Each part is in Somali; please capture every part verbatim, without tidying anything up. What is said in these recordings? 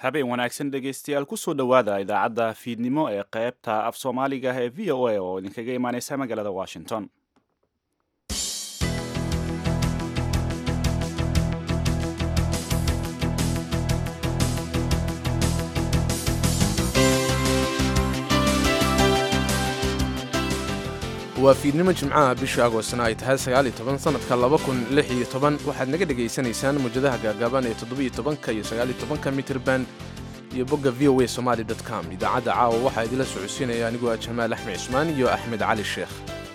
habeen wanaagsan dhegaystayaal kusoo dhowaada idaacadda fiidnimo ee qaybta af soomaaliga ee v o a oo idinkaga imaaneysa magaalada washington. waa fiidnimo jimcaha bisha agoostna ay tahay sagaal iyo toban sanadka laba kun lix iyo toban waxaad naga dhegaysanaysaan muujadaha gaagaaban ee toddobiyo tobanka iyo sagaal iyo tobanka mitirban iyo bogga v o a somali dot com. idaacadda caawa waxaa idila socodsiinaya anigoo ah jamaal axmed cismaan iyo axmed cali sheekh.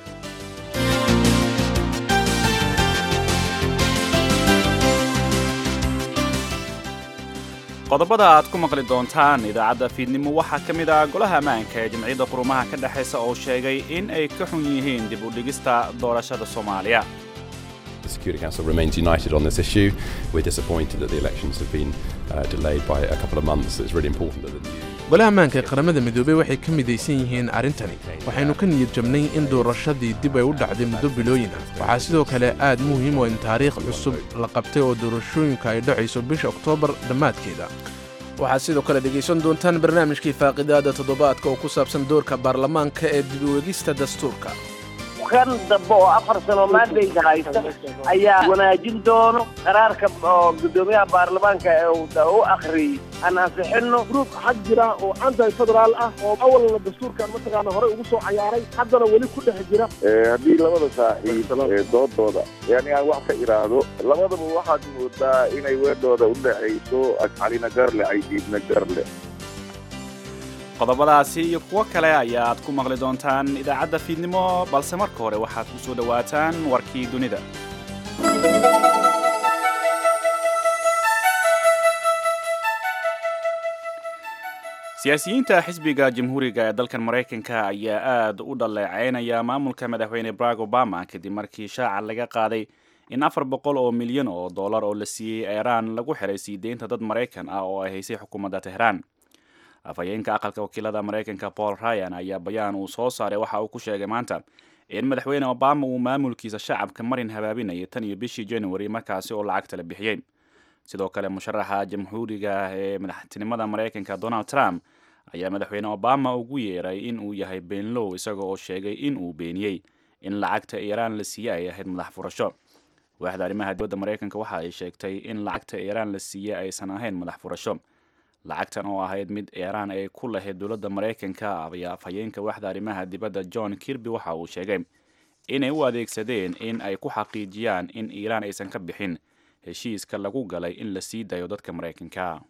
qodobada aad ku maqli doontaan idaacadda fiidnimo waxaa ka mid ah golaha ammaanka ee jamciyadda qurumaha ka dhexaysa oo sheegay in ay ka xun yihiin dib u dhigista doorashada Soomaaliya. The Security Council remains united on this issue. We're disappointed that the elections have been uh, delayed by a couple of months. It's really important that the new golaha ammaanka ee qaramada midoobay waxay ka midaysan yihiin arrintani waxaynu ka niyad jabnay in doorashadii dib ay u dhacday muddo bilooyin ah. waxaa sidoo kale aad muhiim oo in taariikh cusub la qabtay oo doorashooyinka ay dhacayso bisha Oktoobar dhammaadkeeda. waxaad sidoo kale dhegaysan doontaan barnaamijkii faaqidaada toddobaadka oo ku saabsan doorka baarlamaanka ee dib u eegista dastuurka. kan dambe oo afar sano maadayga haysta ayaa wanaajin doono qaraarka oo gudoomiyaha baarlamaanka ee uu akhriyay aan ansixino group xaq jira oo anti federaal ah oo awalna dastuurkan mataqaana hore ugu soo cayaaray haddana weli ku dhex jira haddii labada saaxiib ee doodooda yani aan wax ka iraahdo labadaba waxaad moodaa inay weedhooda u dhexayso calina garle caydiidna garle. qodobadaasi iyo kuwo kale ayaad ku maqli doontaan idaacadda fiidnimo balse marka hore waxaad ku soo dhowaataan warkii dunida. siyaasiyiinta xisbiga jamhuuriga ee dalkan Mareykanka ayaa aad u dhaleeceynaya maamulka madaxweyne Barack Obama kadib markii shaaca laga qaaday in afar boqol oo milyan oo dollar oo la siiyey Iran lagu xiray sii deynta dad Mareykan ah oo ay haysay xukuumadda Tehran. afhayeenka aqalka wakiilada Mareykanka Paul Ryan ayaa bayaan uu soo saaray waxa uu ku sheegay maanta in madaxweyne Obama uu maamulkiisa shacabka marin habaabinayay tan iyo bishii January markaasi oo lacagta la bixiyay. sidoo kale musharaxa jamhuuriga ee madaxtinimada Mareykanka Donald Trump ayaa madaxweyne Obama ugu yeeray in uu yahay beenlow isaga oo sheegay in uu beeniyay in lacagta Iran la siiyay ay ahayd madax furasho. waaxda arrimaha dibadda Mareykanka waxa ay sheegtay in lacagta Iran la siiyay aysan ahayn madax furasho. lacagtan oo ahayd mid Iran ay ku lahayd dowladda Mareykanka ayaa afhayeenka waaxda arrimaha dibadda John Kirby waxa uu sheegay inay u adeegsadeen in ay ku xaqiijiyaan in Iran aysan ka bixin heshiiska lagu galay in la sii dayo dadka Mareykanka.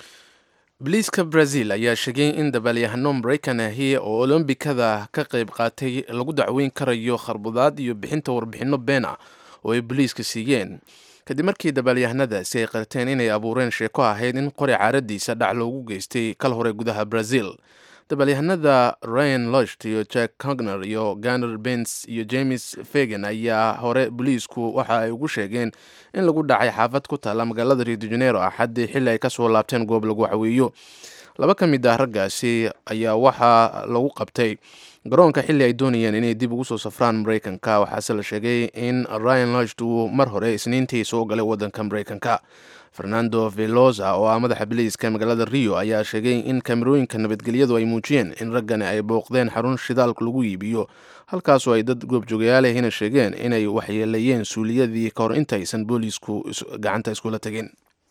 Booliiska Brazil ayaa sheegay in dabalyahano Mareykan ahi oo Olombikada ka qayb qaatay lagu dacweyn karayo kharbudaad iyo bixinta warbixino been ah oo ay booliiska siiyeen kadib markii dabalyahanadaasi ay qarteen inay abuureen sheeko ahayd in qori caaradiisa dhac loogu geystay kal hore gudaha Brazil. dabalyahanada Ryan Lochte iyo Jack Cogner iyo Gunnar Benz iyo James Fagan ayaa hore booliisku waxa ay ugu sheegeen in lagu dhacay xaafad ku taala magaalada Rio de Janeiro axadii xilli ay kasoo laabteen goob lagu caweeyo. laba ka mid ah raggaasi ayaa waxaa lagu qabtay garoonka xilli ay doonayeen inay dib ugu soo safraan Mareykanka. waxaase la sheegay in Ryan Lochte uu mar hore isniintii soo galay waddanka Mareykanka. Fernando Velosa oo ah madaxa booliiska magaalada Rio ayaa sheegay in kamerooyinka nabadgelyadu ay muujiyeen in raggani ay booqdeen xarun shidaalka lagu iibiyo halkaasoo ay dad goobjoogayaal ahina sheegeen inay waxyeelayeen suuliyadii ka hor intaysan booliisku gacanta iskula tagin.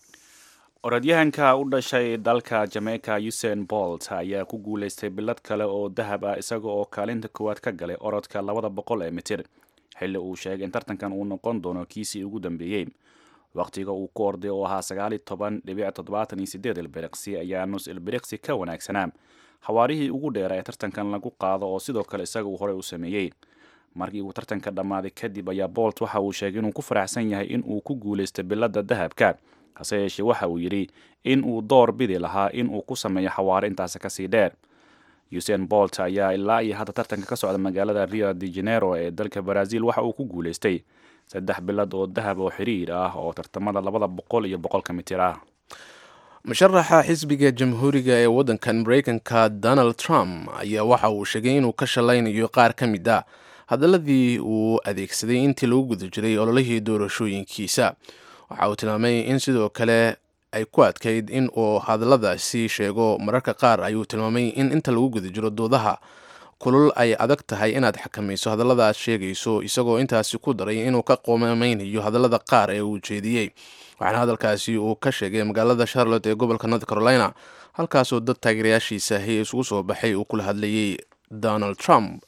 orodyahanka u dhashay dalka Jamaica Usain Bolt ayaa ku guuleystay bilad kale oo dahab ah isaga oo kaalinta koowaad ka galay orodka labada boqol ee mitir xilli uu sheegay in tartankan uu noqon doono kiisii ugu dambeeyay. waqtiga uu ku orday oo ahaa sagaal iyo toban dhibic toddobaatan iyo siddeed ilbiriqsi ayaa nus ilbiriqsi ka wanaagsanaa xawaarihii ugu dheer ee tartankan lagu qaado oo sidoo kale isaga uu hore u sameeyey. markii uu tartanka dhammaaday kadib ayaa Bolt waxa uu sheegay inuu ku faraxsan yahay in uu ku guuleystay bilada dahabka hase yeeshee waxa uu yidhi in uu door bidi lahaa in uu ku sameeyo xawaare intaas ka sii dheer. Usain Bolt ayaa ilaa iyo hadda tartanka ka socda magaalada Rio de Janeiro ee dalka Brazil waxa uu ku guuleystay saddex bilad oo dahab oo xiriir ah oo tartamada labada boqol iyo boqolka mitir ah. musharaxa xisbiga jamhuuriga ee waddankan Mareykanka Donald Trump ayaa waxa uu sheegay inuu ka shalaynayo qaar ka mid ah hadaladii uu adeegsaday intii lagu guda jiray ololihii doorashooyinkiisa. waxa uu tilmaamay in sidoo kale ay ku adkayd in uu hadalladaasi sheego mararka qaar ayuu tilmaamay in inta lagu guda jiro doodaha kulul ay adag tahay inaad xakamayso hadalladaad sheegayso isagoo intaasi ku daray inuu ka qoomameynayo hadallada qaar ee uu jeediyey waxaana hadalkaasi uu ka sheegay magaalada charlotte ee gobolka north carolina halkaasoo dad taageerayaashiisa ahi isugu soo baxay uu kula hadlayay donald trump.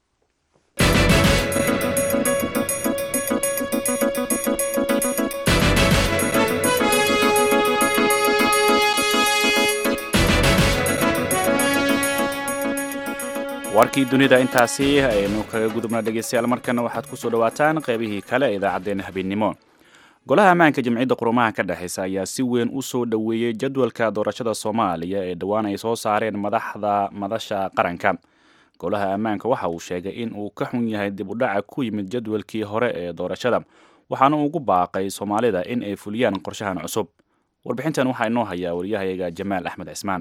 warkii dunida intaasi aynu kaga gudubnaa dhegeystayaal markana waxaad ku soo dhawaataan qaybihii kale ee idaacaddeenna habeennimo. golaha ammaanka jamciyadda qurumaha ka dhexeysa ayaa si weyn u soo dhoweeyey jadwalka doorashada soomaaliya ee dhowaan ay soo saareen madaxda madasha qaranka. golaha ammaanka waxa uu sheegay in uu ka xun yahay dib u dhaca ku yimid jadwalkii hore ee doorashada waxaana ugu baaqay soomaalida in ay fuliyaan qorshahan cusub. warbixintan waxaa inoo hayaa wariyahayaga jamaal axmed cismaan.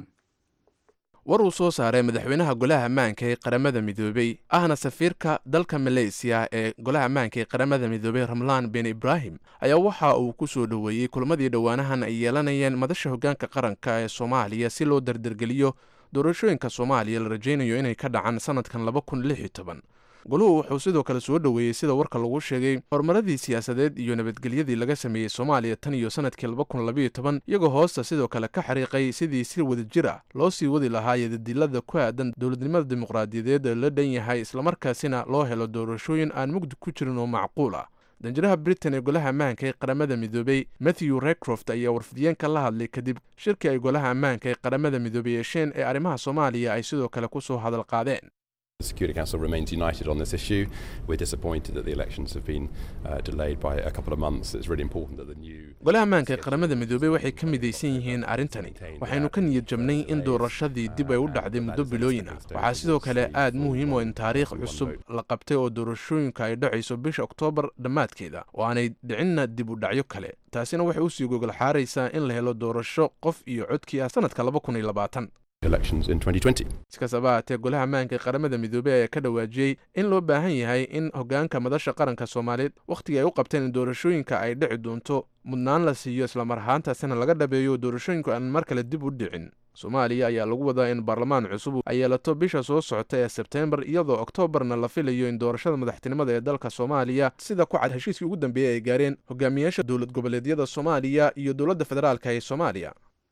war uu soo saaray madaxweynaha golaha ammaanka ee qaramada midoobey ahna safiirka dalka maleysiya ee golaha ammaanka ee qaramada midoobey ramlaan ben ibrahim ayaa waxa uu ku soo dhoweeyey kulmadii dhowaanahan ay yeelanayeen madasha hoggaanka qaranka ee soomaaliya si loo dardargeliyo doorashooyinka soomaaliya la rajaynayo inay ka dhacaan sanadkan laba kun lix iyo toban. goluhu wuxuu sidoo kale soo dhoweeyey sida warka lagu sheegay horumaradii siyaasadeed iyo nabadgelyadii laga sameeyey soomaaliya tan iyo sanadkii laba kun labayo toban iyagoo hoosta sidoo kale ka xariiqay sidii si wadajir ah loo sii wadi lahaa yadadilada ku aadan dowladnimada dimuqraadiyadeed ee la dhan yahay islamarkaasina loo helo doorashooyin aan mugdi ku jirin oo macquul ah. danjiraha britain ee golaha ammaanka ee qaramada midoobey matthew raycroft ayaa warfidiyeenka la hadlay kadib shirkii ay golaha ammaanka ee qaramada midoobey yeesheen ee arrimaha soomaaliya ay sidoo kale ku soo hadal qaadeen. The Security Council remains united on this issue. We're disappointed that the elections have been uh, delayed by a couple of months. It's really important that the new golaha ammaanka ee qaramada midoobey waxay ka midaysan yihiin arrintani waxaynu ka niyad jabnay in doorashadii dib ay u dhacday muddo bilooyin ah. waxaa sidoo kale aad muhiim oo in taariikh cusub la qabtay oo doorashooyinka ay dhacayso bisha oktoobar dhammaadkeeda oo aanay dhicinna dib u dhacyo kale. taasina waxay u sii gogol xaaraysaa in la helo doorasho qof iyo codkii ah sanadka laba kun iyo labaatan. elections in twenty twenty. iskasaba haatee golaha ammaanka ee qaramada midoobey ayaa ka dhawaajiyey in loo baahan yahay in hoggaanka madasha qaranka soomaaliyeed wakhtigii ay u qabteen in doorashooyinka ay dhici doonto mudnaan la siiyo islamar ahaantaasina laga dhabeeyo doorashooyinku aan mar kale dib u dhicin. soomaaliya ayaa lagu wadaa in baarlamaan cusub ay yeelato bisha soo socota ee sebteembar iyadoo oktoobarna la filayo in doorashada madaxtinimada ee dalka soomaaliya sida ku cad heshiiskii ugu dambeeyey ay gaareen hogaamiyaasha dowlad goboleedyada soomaaliya iyo dowladda federaalka ee soomaaliya.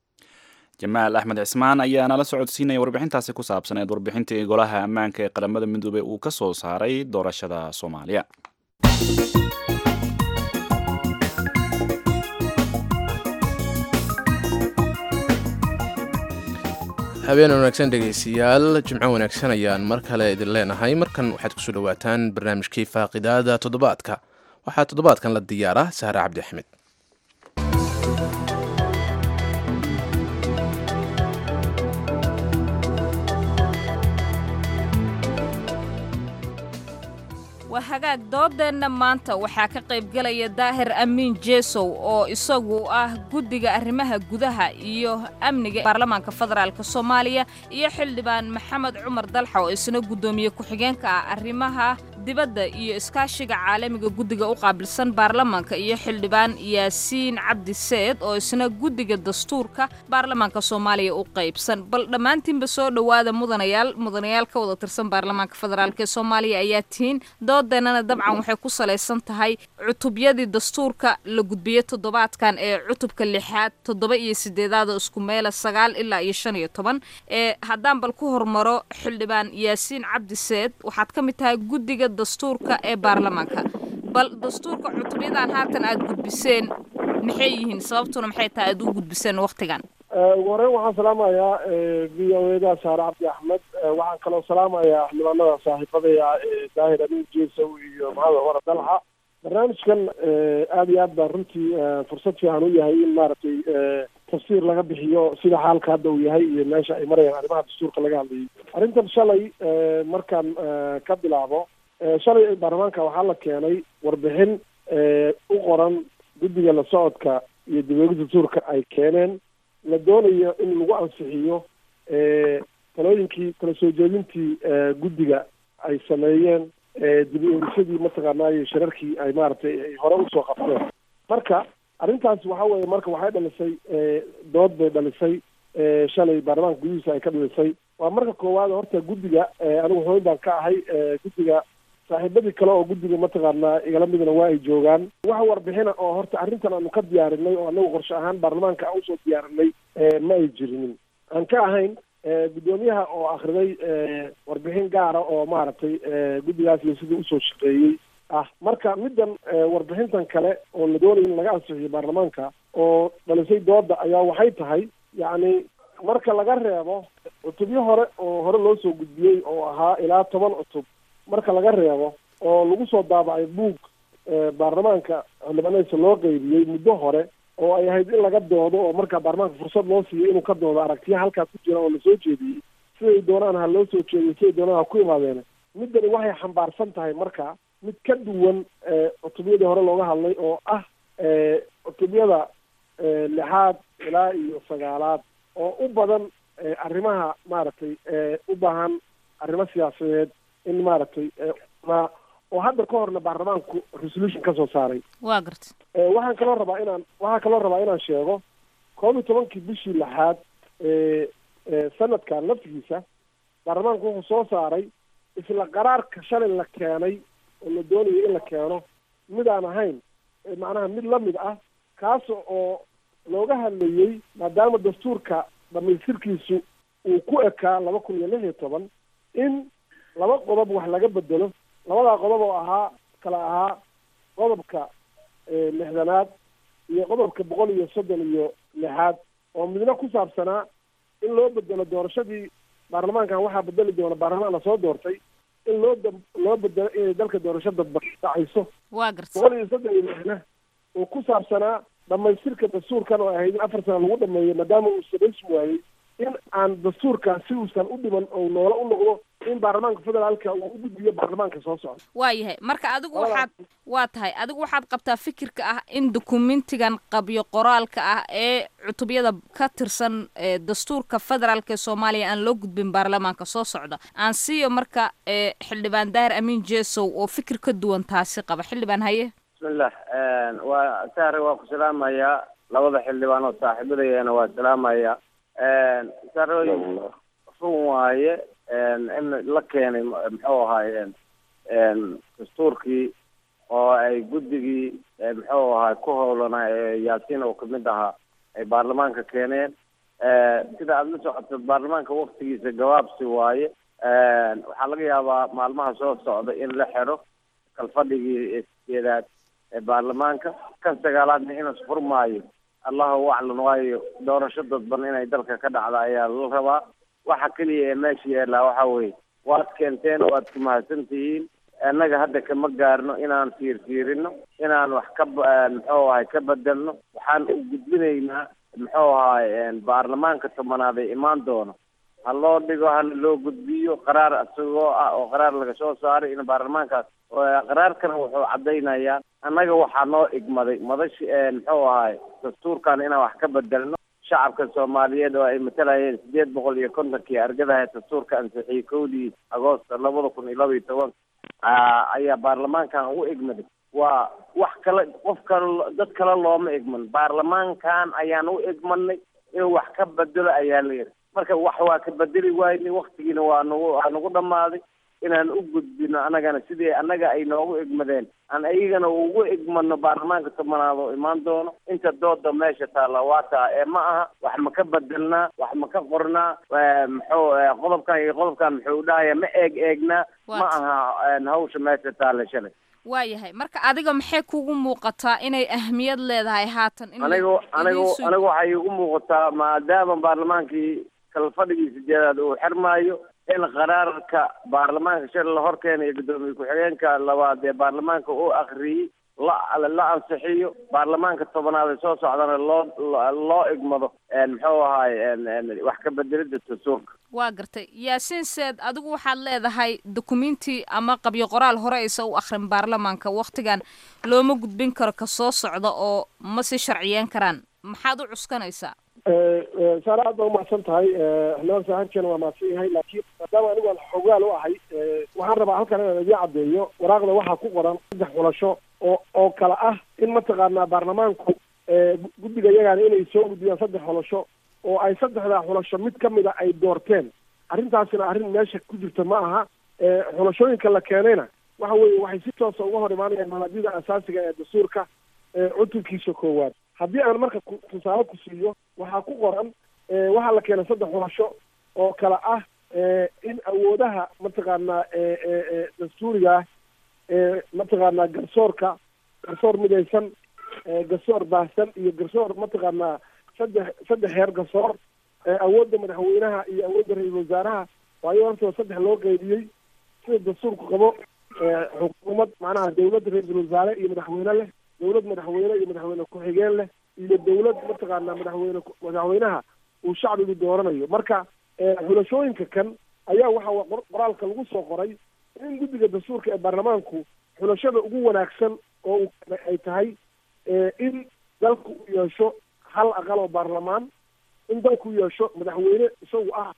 jamaal axmed cismaan ayaa nala socodsiinaya warbixintaasi ku saabsaneed warbixintii golaha ammaanka ee qaramada midoobey uu ka soo saaray doorashada soomaaliya. habeen wanaagsan dhegaystayaal jimco wanaagsan ayaan mar kale idin leenahay. markan waxaad kusoo dhawaataan barnaamijkii faaqidaada toddobaadka waxaa toddobaadkan la diyaara sahre cabdi axmed. hagaag doodeenna maanta waxaa ka qaybgelaya daahir amiin jeesow oo isagu ah guddiga arrimaha gudaha iyo amniga baarlamaanka federaalk soomaaliya iyo xildhibaan maxamed cumar dalxa oo isna guddoomiye ku-xigeenka ah arrimaha dibadda iyo iskaashiga caalamiga guddiga u qaabilsan baarlamaanka iyo xildhibaan yaasiin cabdi seed oo isna guddiga dastuurka baarlamaanka soomaaliya u qaybsan. bal dhammaantiinba soo dhowaada mudanayaal mudanayaal ka wada tirsan baarlamaanka federaalk ee soomaaliya ayaa tihiin. doodeenana dabcan waxay ku salaysan tahay cutubyadii dastuurka la gudbiyey toddobaadkan ee cutubka lixaad toddoba iyo sideedaada isku meela sagaal ilaa iyo shan iyo toban. ee haddaan bal ku hormaro xildhibaan yaasiin cabdi seed waxaad ka mid tahay guddiga dastuurka ee baarlamaanka. bal dastuurka cutubyadan haatan aad gudbiseen maxay yihiin sababtuna maxay tahay aad u gudbiseen waqtigan? ugu horreyn waxaan salaamayaa v o eda saare cabdi axmed. waxaan kaloo salaamayaa xildhibaanada saaxiibadaya daahir amiin jeesow iyo maxamed cumar dalxa. barnaamijkan aada iyo aad baa runtii fursad fiican u yahay in maaragtay tafsiir laga bixiyo sida xaalka hadda uu yahay iyo meesha ay marayaan arrimaha dastuurka laga hadlayay. arrintan shalay markaan ka bilaabo shalay baarlamaanka waxaa la keenay warbixin u qoran guddiga la socodka iyo dib-u-eegida dastuurka ay keeneen la doonayo in lagu ansixiyo talooyinkii kala soo jeedintii guddiga ay sameeyeen dib-u-eegisadii mataqaanaayo shirarkii ay maaragtay ay hore usoo qabteen. marka arrintaas waxa weeye marka waxay dhalisay dood bay dhalisay shalay baarlamaanka gudihiisa ay ka dhalisay. waa marka koowaad horta guddiga anigu xooyn baan ka ahay guddiga saaxiibadii kale oo guddiga mataqaanaa igala midna waa ay joogaan. wax warbixina oo horta arrintan aanu ka diyaarinay oo anagu qorshe ahaan baarlamaanka aan usoo diyaarinay ma ay jirinin aan ka ahayn guddoomiyaha oo akhriday warbixin gaara oo maaragtay guddigaas iyo sidii usoo shaqeeyey ah. marka middan warbixintan kale oo la doonaya in laga ansixiyo baarlamaanka oo dhalisay dooda ayaa waxay tahay yacni marka laga reebo cutubyo hore oo hore loo soo gudbiyey oo ahaa ilaa toban cutub marka laga reebo oo lagu soo daabacay buug baarlamaanka xildhibaanadiisa loo qeybiyey muddo hore oo ay ahayd in laga doodo oo markaa baarlamaanka fursad loo siiyo inuu ka doodo aragtiya halkaas ku jira oo lasoo jeediyey siday doonaan ha loo soo jeediyo siday doonaan ha ku imaadeene. middani waxay xambaarsan tahay marka mid ka duwan cutubyadii hore looga hadlay oo ah cutubyada lixaad ilaa iyo sagaalaad oo u badan arrimaha maaragtay u baahan arrimo siyaasadeed in maaragtay ma oo hadda ka horna baarlamaanku resolution ka soo saaray. waa garta waxaan kaloo rabaa inaan waxaan kaloo rabaa inaan sheego koob iyo tobankii bishii lixaad sanadkan laftigiisa baarlamaanku wuxuu soo saaray isla qaraarka shalay la keenay oo la doonayo in la keeno mid aan ahayn macnaha mid lamid ah kaas oo looga hadlayey maadaama dastuurka dhamaystirkiisu uu ku ekaa laba kun iyo lix iyo toban in laba qodob wax laga bedelo. labadaa qodob oo ahaa kala ahaa qodobka lixdanaad iyo qodobka boqol iyo soddon iyo lixaad oo midna ku saabsanaa in loo bedelo doorashadii baarlamaankan waxaa bedeli doona baarlamaan lasoo doortay in loo da loo bedelo inay dalka doorasho dadba dhacayso. waa garta boqol iyo soddon iyo lixna oo ku saabsanaa dhamaystirka dastuurkan oo ahayd in afar sana lagu dhameeyo maadaama uu samaysmi waayey in aan dastuurkan si uusan u dhiman oo noola u noqdo in baarlamaanka federaalka uu u gudbiyo baarlamaanka soo socda. waa yahay marka adigu waxaad waa tahay adigu waxaad qabtaa fikirka ah in dukumentigan qabyo qoraalka ah ee cutubyada ka tirsan dastuurka federaalka ee soomaaliya aan loo gudbin baarlamaanka soo socda. aan siiyo marka xildhibaan daahir amiin jeesow oo fikir ka duwan taasi qaba. xildhibaan haye. bismillah waa sahre waa ku salaamayaa labada xildhibaan oo saaxiibadayana waa salaamayaa. sahre run waaye in la keenay muxuu ahaayeen dastuurkii oo ay guddigii muxuu ahaay ku howlanaa yaasiin oo kamid ahaa ay baarlamaanka keeneen. sida aada la socoto baarlamaanka waktigiisa gabaabsi waaye. waxaa laga yaabaa maalmaha soo socda in la xiro kalfadhigii sideedaad ee baarlamaanka kan sagaalaadna inuu furmaayo allahu aclam waayo doorasho dadban inay dalka ka dhacda ayaa la rabaa. waxa keliya ee meesha yaallaa waxa weeye waad keenteen waad ku mahadsan tihiin. annaga hadda kama gaarno inaan fiirfiirino inaan wax ka muxuu ahay ka bedelno. waxaan u gudbinaynaa muxuu ahay baarlamaanka tobanaad ee imaan doono ha loo dhigo hana loo gudbiyo qaraar isagoo ah oo qaraar laga soo saaray in baarlamaankaas qaraarkana wuxuu caddaynayaa annaga waxaa noo igmaday madashi muxuu ahay dastuurkan inaan wax ka bedelno. shacabka soomaaliyeed oo ay matalayeen sideed boqol iyo kontonkii argadaha dastuurka ansixiyey kowdii agoosto labada kun iyo laba iyo toban ayaa baarlamaankan u igmaday. waa wax kale qof kale dad kale looma igman. baarlamaankan ayaan u igmanay inuu wax ka bedelo ayaa la yidhi. marka wax waa ka bedeli waayni waktigiina waa nagu waa nagu dhammaaday inaan u gudbino annagana sidii annaga ay noogu igmadeen aan ayagana ugu igmano baarlamaanka tobanaad oo imaan doono. inta dooda meesha taalla waa taa ee ma aha wax ma ka bedelnaa wax ma ka qornaa muxuu qodobkan iyo qodobkan muxuu dhahaya ma eeg eegnaa ma aha hawsha meesha taalla shalay. waa yahay marka adiga maxay kugu muuqataa inay ahmiyad leedahay haatan? anigu anigu anigu waxay igu muuqataa maadaama baarlamaankii kalfadhigii sideedaad uu xirmaayo in qaraarka baarlamaanka shalay la hor keenayo guddoomiye ku-xigeenka labaad ee baarlamaanka uu akriyey la la ansixiyo baarlamaanka tobanaad ee soo socdana loo loo igmado muxuu ahaay wax ka bedelida dastuurka. waa gartay yaasiin seed adigu waxaad leedahay dukumenti ama qabyo qoraal hore aysa u akrin baarlamaanka waktigan looma gudbin karo ka soo socda oo ma si sharciyeyn karaan. maxaad u cuskanaysaa? saare aad baa umahadsan tahay. xildhibaan saaxiibkeena waa mahadsan yahay laakiin maadaama anigu aan xogaal u ahay waxaan rabaa halkan inaan idiin caddeeyo waraaqda waxaa ku qoran saddex xulasho oo oo kale ah in mataqaanaa baarlamaanku guddiga iyagaana inay soo gudbiyaan saddex xulasho oo ay saddexdaa xulasho mid ka mid a ay doorteen arrintaasina arrin meesha ku jirta ma aha xulashooyinka la keenayna waxa weeye waxay si toosa uga hor imaanayaan mabaadida asaasiga ee dastuurka cutubkiisa koowaad. haddii aan marka tusaale ku siiyo waxaa ku qoran waxaa la keenay saddex xulasho oo kale ah in awoodaha mataqaanaa dastuuriga ah mataqaanaa garsoorka garsoor midaysan garsoor baahsan iyo garsoor mataqaanaa saddex saddex heer garsoor awoodda madaxweynaha iyo awoodda ra-iisul wasaaraha waayo hortoo saddex loo qeydiyey sida dastuurku qabo xukuumad macnaha dawlad ra-iisul wasaare iyo madaxweyne leh, dawlad madaxweyne iyo madaxweyne ku-xigeen leh, iyo dawlad mataqaanaa madaxweyne madaxweynaha uu shacbigu dooranayo. marka xulashooyinka kan ayaa waxa qoraalka lagu soo qoray in guddiga dastuurka ee baarlamaanku xulashada ugu wanaagsan oo ay tahay in dalku u yeesho hal aqal oo baarlamaan, in dalku u yeesho madaxweyne isagu ah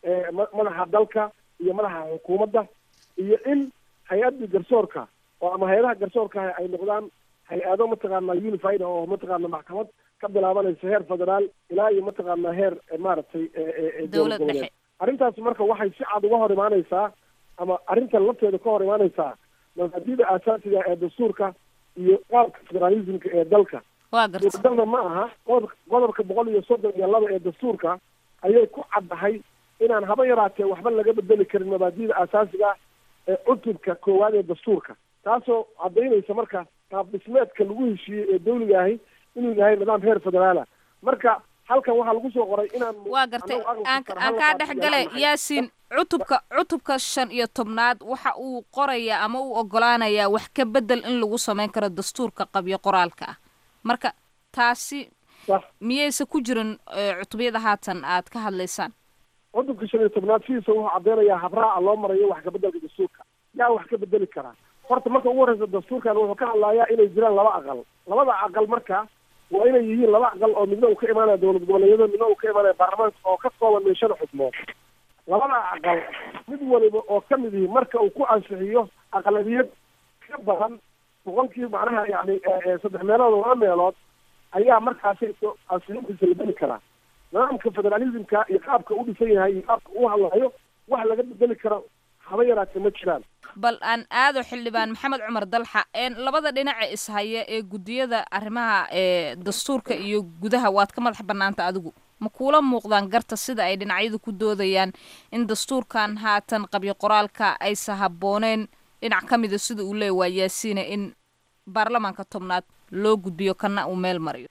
madaxa dalka iyo madaxa xukuumadda, iyo in hay-adda garsoorka oo ama hay-adaha garsoorka ay noqdaan hay-ado mataqaanaa unified oo mataqaana maxkamad ka bilaabanaysa heer federaal ilaa iyo mataqaanaa heer maaragtay dowlad dhexe. arrintaas marka waxay si cad uga hor imaanaysaa ama arrintan lafteeda ka hor imaanaysaa mabaadida asaasiga ee dastuurka iyo qaabka federalismka ee dalka. waa garta dalna ma aha qodobka boqol iyo soddon iyo laba ee dastuurka ayay ku caddahay inaan haba yaraatee waxba laga bedeli karin mabaadida asaasiga ee cutubka koowaad ee dastuurka, taasoo caddaynaysa marka qaab dhismeedka lagu heshiiyey ee dawliga ahi inuu yahay nidaam heer federaala. marka halkan waxaa lagu soo qoray inaan waa gartay aan kaa dhex gale yaasiin cutubka cutubka shan iyo tobnaad waxa uu qorayaa ama uu ogolaanayaa wax ka bedel in lagu samayn karo dastuurka qabyo qoraalka ah. marka taasi miyaysa ku jirin cutubyada haatan aad ka hadlaysaan? cutubka shan iyo tobnaad sidiisa wuxuu caddeynayaa habraaca loo marayo wax ka bedelka dastuurka. yaa wax ka bedeli karaa? horta marka ugu horreysa dastuurkan wuxuu ka hadlayaa inay jiraan laba aqal. labada aqal marka waa inay yihiin laba aqal oo midna uu ka imaanaya dowlad goboleedyada, midna uu ka imaanaya baarlamaanka oo ka kooban min shan xubnood. labada aqal mid waliba oo ka mid yihi marka uu ku ansixiyo aqlabiyad ka badan boqolkii macnaha yani saddex meelood oo laba meelood ayaa markaasi ansixintiisa la beli karaa. nidaamka federalismka iyo qaabka u dhisan yahay iyo qaabka u hadlayo wax laga bedeli karo haba yaraatee ma jiraan. bal aan aado xildhibaan maxamed cumar dalxa labada dhinaca ishaya ee guddiyada arrimaha ee dastuurka iyo gudaha waad ka madax banaanta adigu ma kuula muuqdaan garta sida ay dhinacyadu ku doodayaan in dastuurkan haatan qabyo qoraalka aysa habbooneen dhinac ka mida sida uu leeyahay waa yaasiina in baarlamaanka tobnaad loo gudbiyo kana uu meel mariyo?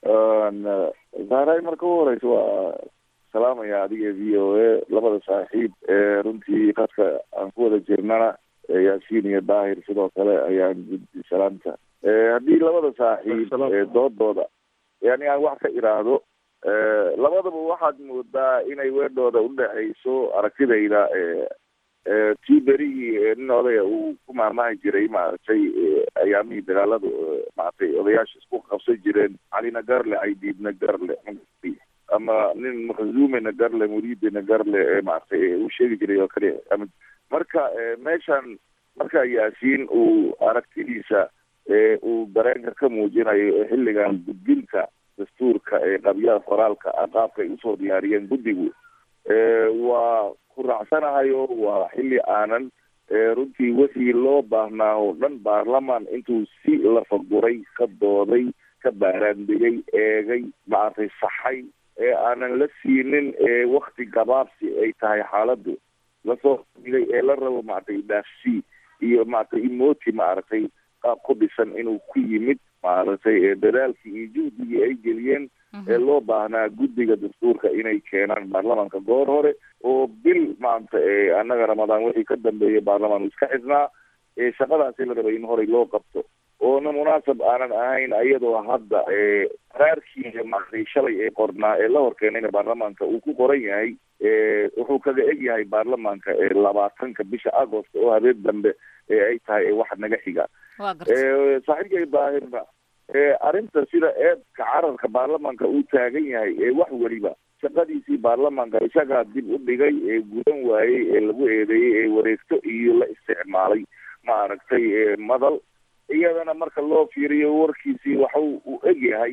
zahray marka ugu horeysa waa salaamaya adiga v o a labada saaxiib ee runtii qadka aan ku wada jirnana yaasiin iyo daahir sidoo kale ayaan gudbi salaamta. haddii labada saaxiib doodooda yani aan wax ka iraahdo labadaba waxaad moodaa inay weedhooda udhexayso aragtidayda tii berigii nin odaya uu ku maamahi jiray maaragtay ayaamihii dagaalada maaragtay odayaasha isku qabsan jireen calina garle caydiidna garle ama nin maxzuumena garle muriidina garle maaragtay uu sheegi jiray oo kale. marka meeshan marka yaasiin uu aragtidiisa uu dareenka ka muujinayo xilligan gudbinta dastuurka ee qabyaha qoraalka qaabka ay usoo diyaariyeen guddigu waa ku raacsanahayo. waa xilli aanan runtii wixii loo baahnaa oo dhan baarlamaan intuu si lafaguray ka dooday ka baaraandegay eegay maaragtay saxay ee aanan la siinin wakti gabaabsi ay tahay xaaladdu lasoo digay ee la rabo maaragtay dhaafsi iyo maaragtay imoti maaragtay qaab ku dhisan inuu ku yimid maaragtay dadaalkii iyo juhdigii ay geliyeen ee loo baahnaa guddiga dastuurka inay keenaan baarlamaanka goor hore oo bil maanta annaga ramadaan wixii ka dambeeyay baarlamaan iska xidhnaa ee shaqadaasi la rabay in horey loo qabto oona munaasab aanan ahayn iyadoo hadda qaraarkii maaragtay shalay ee qornaa ee la horkeenayna baarlamaanka uu ku qoran yahay wuxuu kaga eg yahay baarlamaanka labaatanka bisha agost oo habeen dambe ee ay tahay wax naga xiga. saaxiibkay daahirna arrinta sida eedka cararka baarlamaanka uu taagan yahay ee wax weliba shaqadiisii baarlamaanka isagaa dib u dhigay ee gudan waayey ee lagu eedeeyey ee wareegto iyo la isticmaalay maaragtay madal iyadana marka loo fiiriyo warkiisii waxa uu eg yahay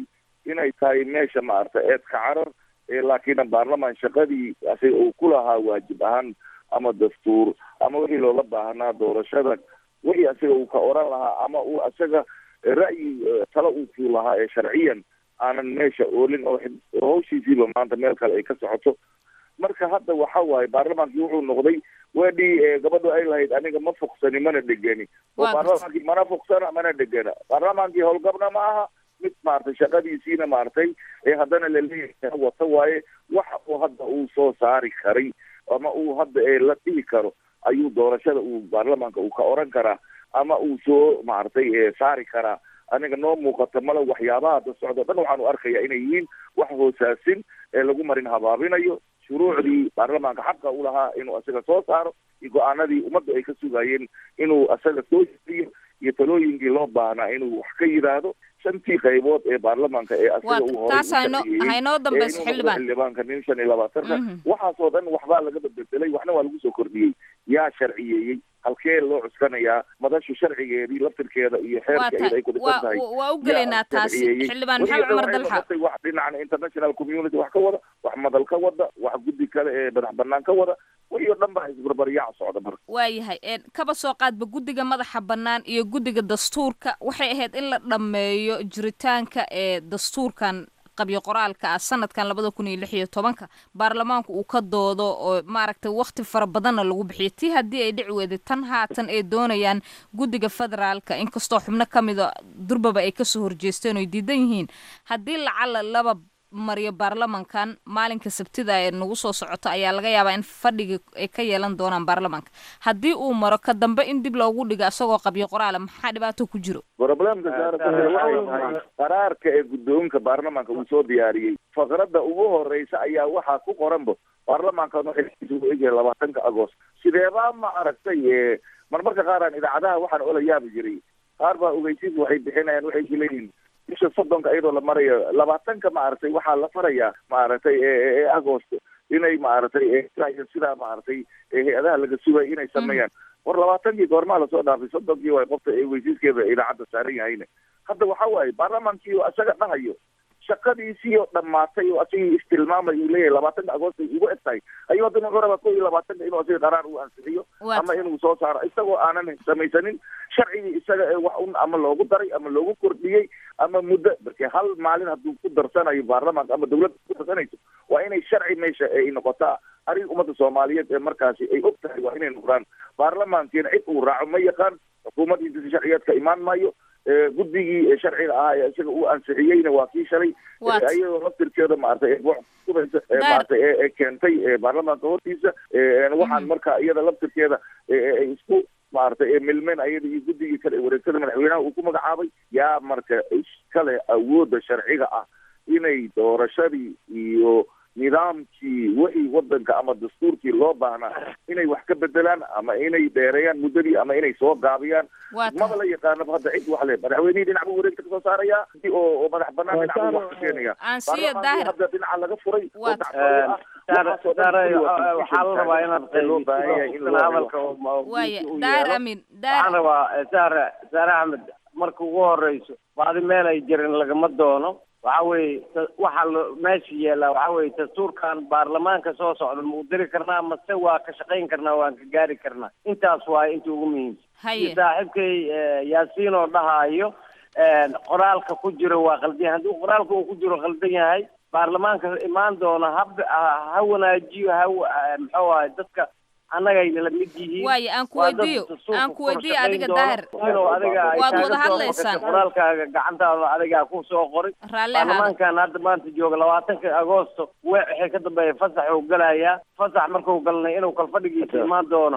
inay tahay meesha maaragta eedka carar laakiin baarlamaan shaqadii asiga uu ku lahaa waajib ahaan ama dastuur ama wixii loola baahnaa doorashada wixii asiga uu ka oran lahaa ama uu isaga ra'yi talo uu ku lahaa ee sharciyan aanan meesha oolin oo hawshiisiiba maanta meel kale ay ka socoto. marka hadda waxa waaye baarlamaankii wuxuu noqday weedhii gabadhu ay lahayd aniga ma fogsani mana dhegeni oo baarlamaankii mana fogsana mana dhegena. baarlamaankii howlgabna ma aha mid maaragtay shaqadiisiina maaragtay ee haddana laleeyahay wata waaye waxa uu hadda uu soo saari karay ama uu hadda ee la dhihi karo ayuu doorashada uu baarlamaanka uu ka oran karaa ama uu soo maaragtay saari karaa. aniga noo muuqata male waxyaabaha hadda socdo dhan waxaanu arkayaa inay yihiin wax hoosaasin ee lagu marin habaabinayo shuruucdii baarlamaanka xaqa u lahaa inuu isaga soo saaro iyo go-aanadii ummadda ay ka sugayeen inuu isaga soo jiriyo iyo talooyinkii loo baahnaa inuu wax ka yidhaahdo shantii qaybood ee baarlamaanka ee asiga uu haynoo dambayso xildhibaan xildhibaanka nin shan iyo labaatanka waxaasoo dhan waxbaa laga bedbedelay waxna waa lagu soo kordhiyey yaa sharciyeeyey halkee loo cuskanayaa madashu sharcigeedii laftirkeeda iyo xeerkeeda ay ku dhisan tahay waa u gelaynaa taas xildhibaan maxamed cumar dalxa wax dhinacan international community wax ka wada wax madal ka wada wax guddi kale ee madax banaan ka wada wixii oo dhan baa isbarbaryaac socda marka waayahay kaba soo qaadba guddiga madaxa bannaan iyo guddiga dastuurka waxay ahayd in la dhammeeyo jiritaanka ee dastuurkan qabyo qoraalka ah sanadkan labada kun iyo lix iyo tobanka baarlamaanku uu ka doodo oo maaragtay waqti fara badanna lagu bixiyo tii haddii ay dhici weyday tan haatan ay doonayaan guddiga federaalka inkastoo xubno ka mida durbaba ay kasoo horjeesteen oy diidan yihiin haddii lacala laba mariyo baarlamankan maalinka sabtida ee nagu soo socoto ayaa laga yaabaa in fadhiga ay ka yeelan doonaan baarlamanka haddii uu maro ka dambe in dib loogu dhigo isagoo qabyo qoraala maxaa dhibaato ku jiro problemka saartahay qaraarka ee guddoonka baarlamaanka uu soo diyaariyey faqradda ugu horeysa ayaa waxaa ku qoranba baarlamaankan waxay u egyahay labaatanka agost sideebaa ma aragtay marmarka qaar aan idaacadaha waxaan ola yaabi jiray qaar baa ogeysiis waxay bixinayaan waxay kuleeyihiin bisha soddonka iyadoo la marayo labaatanka maaragtay waxaa la farayaa maaragtay ee agost inay maaragtay sidaa maaragtay hay-adaha laga sugay inay sameeyaan war labaatankii goormaa lasoo dhaafay soddonkii waa qofta ee weysiiskeeda idaacadda saaran yahayna hadda waxa waaye baarlamaankii oo isaga dhahayo shaqadiisii oo dhammaatay oo asigii istilmaamay uu leeyahay labaatanka agost ay ugu eg tahay ayuu haddana wuxuu rabaa ko iyo labaatanka inuu asiga qaraar uu ansixiyo ama inuu soo saaro isagoo aanan samaysanin sharcigii isaga ee wax un ama loogu daray ama loogu kordhiyey ama muddo markii hal maalin hadduu ku darsanayo baarlamaanka ama dawladda ku darsanayso waa inay sharci meesha ay noqotaa arrin ummadda soomaaliyeed ee markaasi ay og tahay waa inay noqdaan baarlamaankiina cid uu raaco ma yaqaan xukuumaddiisa sharciyeed ka imaan maayo guddigii sharciga ahaa ee isaga uu ansixiyeyna waa kii shalay iyadoo laftirkeeda maaragtay kubaysa maaragtay ee keentay baarlamaanka hortiisa waxaan marka iyada laftirkeeda ay isku maaragtay milmeen ayada iyo guddigii kale ee wareegtada madaxweynaha uu ku magacaabay yaa marka iskale awoodda sharciga ah inay doorashadii iyo nidaamkii wixii wadanka ama dastuurkii loo baahnaa inay wax ka bedelaan ama inay dheereeyaan muddadii ama inay soo gaabiyaan maba la yaqaanaba hadda cid wax le madaxweynihii dhinac buu wareegta kasoo saarayaa oo oo madax banaan dhinac buu wax ka keenaya baarlamaanki hadda dhinaca laga furay oo waxaa la rabaa inaad loo baahan yahay in waaya daar amin waxaan rabaa saare saare axmed marka ugu horeyso baadi meel ay jirin lagama doono waxa weeye waxaa lo meesha yeelaa waxa weeye dastuurkan baarlamaanka soo socda ma u diri karnaa mase waa ka shaqayn karnaa waan ka gaari karnaa intaas waaye inta ugu muhiimsan saaxiibkay yaasiin oo dhahaayo qoraalka ku jiro waa qaldan yahay haddii qoraalka uu ku jiro qaldan yahay baarlamaanka imaan doona ha ha wanaajiyo ha muxuu ahay dadka annagayna la mid yihiin waayo aan ku weydiiyo aan ku weydiiyo adiga daahir waad wada hadlaysaan qoraalkaaga gacantaada adigaa ku soo qoray baarlamaankan hadda maanta jooga labaatanka agoosto waxay ka dambeeya fasax uu galayaa fasax markuu galnay inuu kalfadhigiisa imaan doono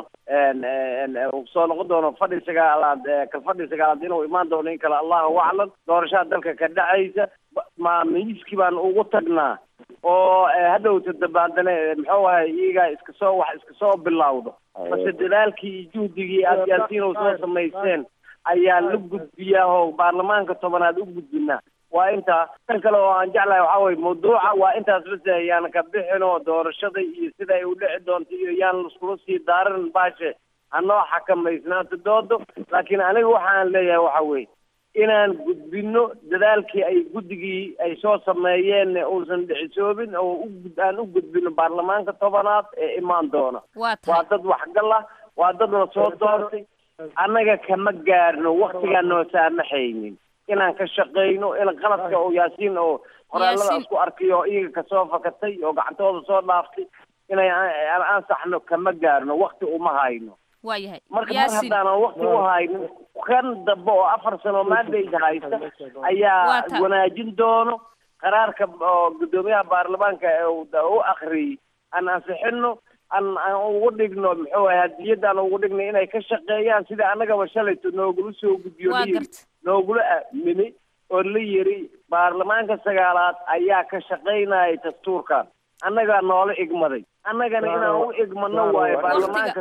soo noqon doono fadhi sagaalaad kalfadhi sagaalaad inuu imaan doono in kale allahu aclam doorashada dalka ka dhacaysa ma miiskii baan ugu tagnaa oo hadhowta dabaaldane muxuu ahay iyagaa iska soo wax iska soo bilowdo base dadaalkii iyo juhdigii aad yaasiin oo soo samaysteen ayaa la gudbiyaa oo baarlamaanka tobanaad u gudbinaa waa intaa tan kale oo aan jeclahay waxaa weye mawduuca waa intaas base yaan ka bixin oo doorashada iyo sida ay u dhici doonto iyo yaan laskula sii daaran baashe hanoo xakamaysnaanta doodo laakiin aniga waxaan leeyahay waxa weye inaan gudbino dadaalkii ay guddigii ay soo sameeyeen uusan dhicisoobin oo u aan u gudbino baarlamaanka tobanaad ee imaan doona waa dad waxgal ah waa dad la soo doortay annaga kama gaarno waktigaan noo saamaxaynin inaan ka shaqayno in qaladka oo yaasiin oo qoraalada isku arkayo iyaga kasoo fakatay oo gacantooda soo dhaaftay inay ansaxno kama gaarno wakti uma hayno waayahay marka mar haddaan wakti u haynin kan dambe oo afar sano maandayda haysta ayaa wanaajin doono qaraarka oo guddoomiyaha baarlamaanka u akhriyey aan ansixino aan aan ugu dhigno muxuu ahay hadiyadaan ugu dhigno inay ka shaqeeyaan sida annagaba shalayto noogula soo gudbiyo noogula aamini oo la yiri baarlamaanka sagaalaad ayaa ka shaqaynaya dastuurkan annagaa noola igmaday annagana inaan u igmano waayo baarlamaanka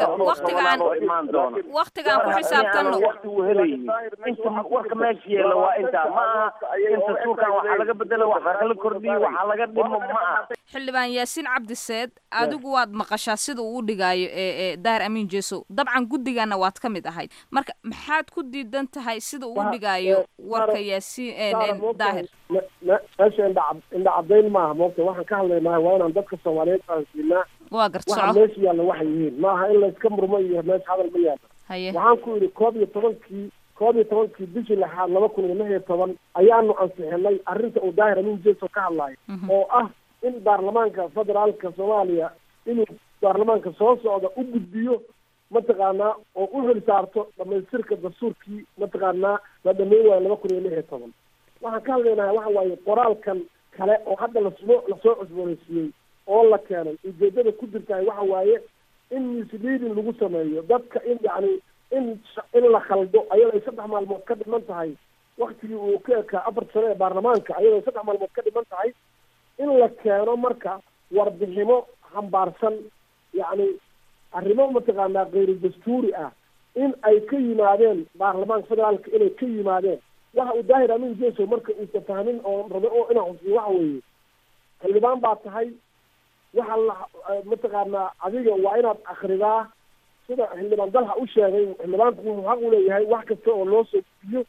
waktigaan ku xisaabtanno wakti uu helayay inta warka meesha yeela waa intaa ma aha inta suurkan waxaa laga bedelo waxaa kala kordhiyo waxaa laga dhimo ma aha xildhibaan yaasiin cabdiseed adigu waad maqashaa sida uu u dhigaayo ee daahir amiin jeesow dabcan guddigana waad ka mid ahayd marka maxaad ku diidan tahay sida uu u dhigaayo warka yaasiin daahir meesha indha indha caddayn maaha moogta waxaan ka hadlaynaa waa inaan dadka soomaaliyeed fahansiinaa waa garta waxa meesha yaalla waxay yihiin maaha in layska murmo iyo meesha hadal ma yaalla waxaan ku yidhi koob iyo tobankii koob iyo tobankii bishii lixaad laba kun iyo lix iyo toban ayaanu ansixinay arrinta uu daahir amiin jeesow ka hadlayo oo ah in baarlamaanka federaalka soomaaliya inuu baarlamaanka soo socda u gudbiyo mataqaanaa oo u heli saarto dhamaystirka dastuurkii mataqaanaa la dhameyn waayo laba kun iyo lix iyo toban waxaan ka hadlaynaha waxa waaye qoraalkan kale oo hadda lasoo lasoo cusboonaysiiyey oo la keenay ujeedada ku jirtahay waxa waaye in misleading lagu sameeyo dadka in yacni in in la khaldo ayadoo ay saddex maalmood ka dhiman tahay waktigii uu ka ekaa afar sano ee baarlamaanka ayadoo ay saddex maalmood ka dhiman tahay in la keeno marka warbiximo xambaarsan yacni arrimo mataqaanaa kayru dastuuri ah in ay ka yimaadeen baarlamaanka federaalka inay ka yimaadeen waxa uu daahir amiin jeesow marka uusa fahmin oo rabo oo inaa xusiyo waxa weeye xildhibaan baa tahay waxa la mataqaanaa adiga waa inaad akridaa sida xildhibaan dalha u sheegay xildhibaanku wuxuu xaq u leeyahay wax kasta oo loo soo gudbiyo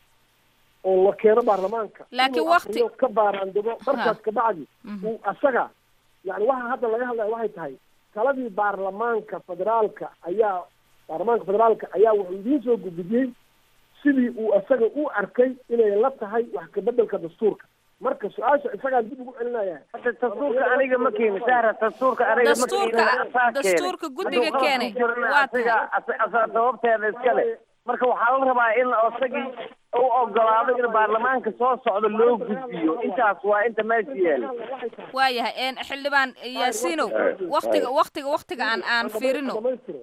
oo la keeno baarlamaanka laakiin wakti ka baaraandego markaas kabacdi uu asaga yani waxa hadda laga hadlaya waxay tahay taladii baarlamaanka federaalka ayaa baarlamaanka federaalka ayaa wuxuu idiin soo gudbiyey sidii uu asaga u arkay inay la tahay wax kabedelka dastuurka marka su-aasha isagaan dib ugu celinaya dastuurka aniga ma keeni sahra dastuurka aniga ma keeni dastuurka guddiga keenay waa tahay sababteeda iskale marka waxaa la rabaa in isagii u ogolaado in baarlamaanka soo socdo loo gudbiyo intaas waa inta meesha yeelay waayahay xildhibaan yaasiinow waktiga waktiga waktiga aan aan fiirino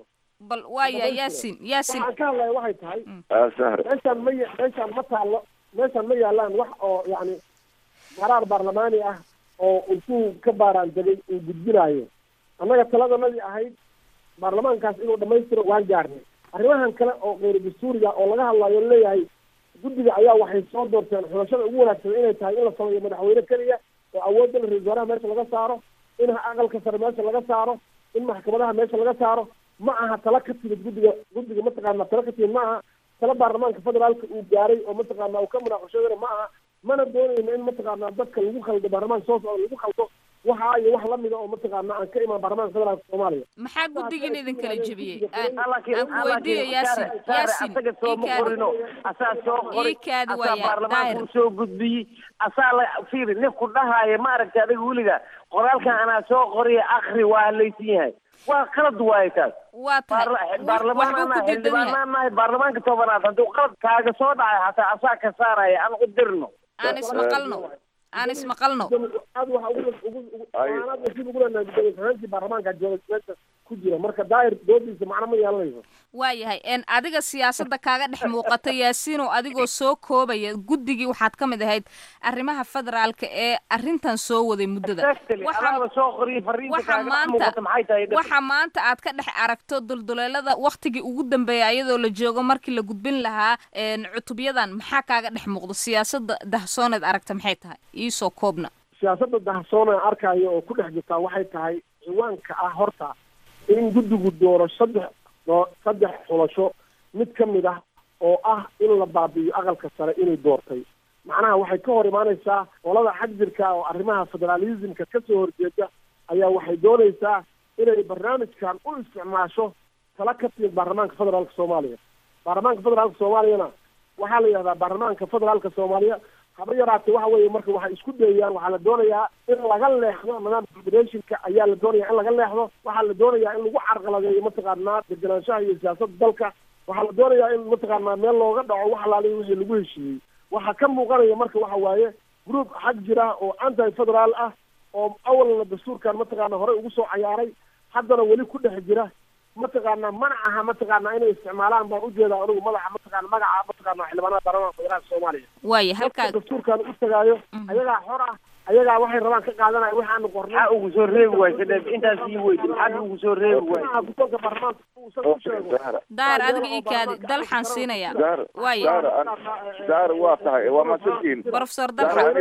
bal waaya yaasin yaasin waxaan ka hadlaya waxay tahay meeshaan ma meeshaan ma taallo meeshaan ma yaalaan wax oo yacni qaraar baarlamaani ah oo intuu ka baaraan degay uu gudbinaayo annaga taladanadii ahayd baarlamaankaas inuu dhamaystiro waan gaarnay arrimahan kale oo kayru dastuuriga oo laga hadlayo leeyahay guddiga ayaa waxay soo doorteen xulashada ugu wanaagsan inay tahay in la sameeyo madaxweyne keliya oo awoodda la ra-iisul wasaaraha meesha laga saaro in aqalka sare meesha laga saaro in maxkamadaha meesha laga saaro ma aha tala ka timid guddiga guddiga mataqaana tala ka timid ma aha tala baarlamaanka federaalka uu gaaray oo mataqaana uu ka munaaqashadana ma aha mana doonayno in mataqaana dadka lagu khaldo baarlamaanka soo socda lagu khaldo waxa iyo wax lamida oo mataqaana aan ka imaan baarlamaanka federaalka soomaaliya maxaa guddigan idin kala jebiyey aan ku weydiiyo yaasin yaasin asaga soo qorino asaa soo qori ikaadi asaa waaya baarlamaanka soo gudbiyey asaa la fiiri ninku dhahaayo ma aragta adiga weliga qoraalkan anaa soo qoriya akri waa halaysan yahay waa qalad waaye taas waa tahay baarlamaanana xildhibaananahay baarlamaanka tobanaad hadduu qalad kaaga soo dhacay hataa asaa ka saaraya aan u dirno aan ismaqalno aan ismaqalno aad waxa ugu ugu aanaad wasiir ugu leenahay gudoomiyahankii baarlamaanka jooga meesha ku jira marka daahir doodiisa macno ma yeelanayso waayahay n adiga siyaasadda kaaga dhex muuqata yaasiinow adigoo soo koobaya guddigii waxaad ka mid ahayd arrimaha federaalka ee arrintan soo waday muddada waxa maanta aad ka dhex aragto dulduleelada waktigii ugu dambeeya iyadoo la joogo markii la gudbin lahaa cutubyadan maxaa kaaga dhex muuqdo siyaasadda dahsooneed aragta maxay tahay iisoo koobna siyaasadda dahsoon aan arkayo oo ku dhex jirtaa waxay tahay ciwaanka ah horta in guddigu dooro saddex saddex xulasho mid ka mid ah oo ah in la baabi'iyo aqalka sare inay doortay macnaha waxay ka hor imaanaysaa qolada xag jirka oo arrimaha federalismka ka soo horjeeda ayaa waxay doonaysaa inay barnaamijkan u isticmaasho tala ka timid baarlamaanka federaalka soomaaliya baarlamaanka federaalka soomaaliyana waxaa la yidhahdaa baarlamaanka federaalka soomaaliya haba yaraatee waxa weeye marka waxay isku dayayaan waxaa la doonayaa in laga leexdo nidaamka federationka ayaa la doonayaa in laga leexdo waxaa la doonayaa in lagu carqaladeeyo mataqaanaa degenaanshaha iyo siyaasadda dalka waxaa la doonayaa in mataqaanaa meel looga dhaco wax alaaliya wixii lagu heshiiyey waxaa ka muuqanaya marka waxa waaye group xag jira oo anti federaal ah oo awalna dastuurkan mataqaana horey ugu soo cayaaray haddana weli ku dhex jira mataqaana manacaha mataqaana inay isticmaalaan baan ujeedaa anigu madaxa mataqaana magaca mataqaana xildhibaanada baarlamaanka federaalka soomaaliya waaya halkaa dastuurkan u tagaayo ayagaa xor ah ayagaa waxay rabaan ka qaadanaya waxaanu qornay maxaa ugu soo reebi waysa dheeb intaas ii weydi maxaad ugu soo reebi waysa guddoonka baarlamaanka uusan u sheego daar adiga ii kaadi dalxaan siinaya waaya daar waa tahay waa masantiin professor dalxaan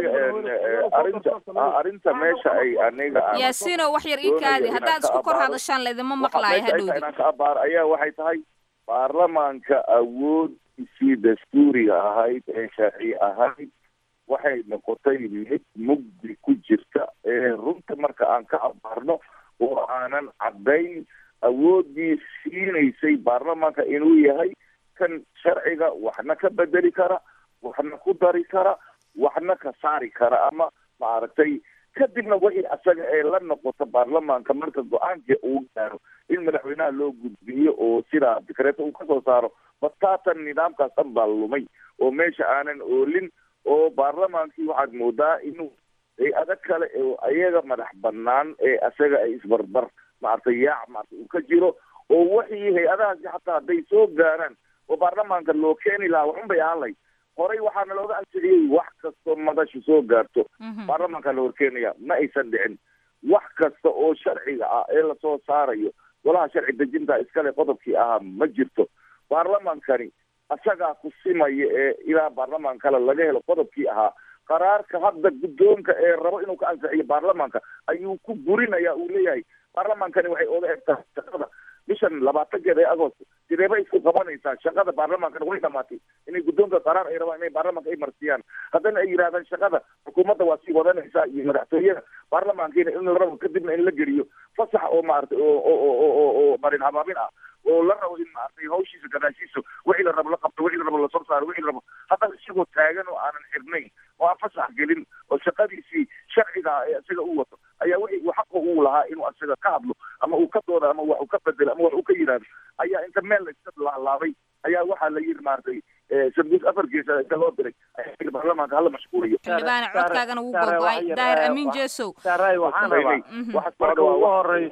arinta arinta meesha ay aniga yaasiino wax yar ii kaadi haddaad isku kor hadashaan laydima maqlaayo hadhowdi inaan ka abaar ayaa waxay tahay baarlamaanka awoodisii dastuuriga ahayd ee sharci ahayd waxay noqotay mid mugdi ku jirta ee runta marka aan ka abaarno oo aanan caddayn awooddii siinaysay baarlamaanka inuu yahay kan sharciga waxna ka bedeli kara waxna ku dari kara waxna ka saari kara ama maaragtay kadibna wixii asaga ee la noqoto baarlamaanka marka go-aanka uu gaaro in madaxweynaha loo gudbiyo oo sidaa dikreeto uu kasoo saaro bataatan nidaamkaas dhan baa lumay oo meesha aanan oolin oo baarlamaankii waxaad moodaa inuu ay adag kale oo ayaga madax banaan ee asaga ay isbarbar maaragtay yaac maarata uu ka jiro oo wixii hay-adahaasi xataa hadday soo gaaraan oo baarlamaanka loo keeni lahaa waxun bay ahaan lahayd horey waxaana looga ansixiyey wax kastoo madashu soo gaarto baarlamaanka la horkeenaya ma aysan dhicin wax kasta oo sharciga ah ee lasoo saarayo golaha sharci dejinta iskale qodobkii ahaa ma jirto baarlamaankani asagaa ku simaya ee ilaa baarlamaan kale laga helo qodobkii ahaa qaraarka hadda guddoonka ee rabo inuu ka ansixiyo baarlamaanka ayuu ku burinaya uu leeyahay baarlamaankani waxay oga egtahay shaqada bishan labaatankeeda ee agost sideeba isku qabanaysaa shaqada baarlamaankana way dhamaatay inay guddoonka qaraar ay rabaan inay baarlamaanka ay marsiyaan haddana ay yidhahdaan shaqada xukuumadda waa sii wadanaysaa iyo madaxtooyada baarlamaankiina in la rabo kadibna in la geliyo fasax oo maaragtay oo oo oo oo marin habaabin ah oo la rabo in maaragtay hawshiisa gadaashiisa wixii la rabo la qabto wixii la rabo lasoo saaro wixii la rabo haddana isagoo taagan oo aanan xirnayn oo aan fasax gelin oo shaqadiisii sharciga ee isaga u wato ayaa wixii uu xaqa uu lahaa inuu isaga ka hadlo ama uu ka doodo ama wax uu ka bedelo ama wax uu ka yidhaahdo ayaa inta meel la iska laalaabay ayaa waxaa la yidhi maaragtay sanduuq afar geesa inta loo diray ayaa baarlamaanka hala mashquuliyo xildhibaane codkaagana wuu gogo'ay daahir amiin jeesow saaray waxaan rabaa marka ugu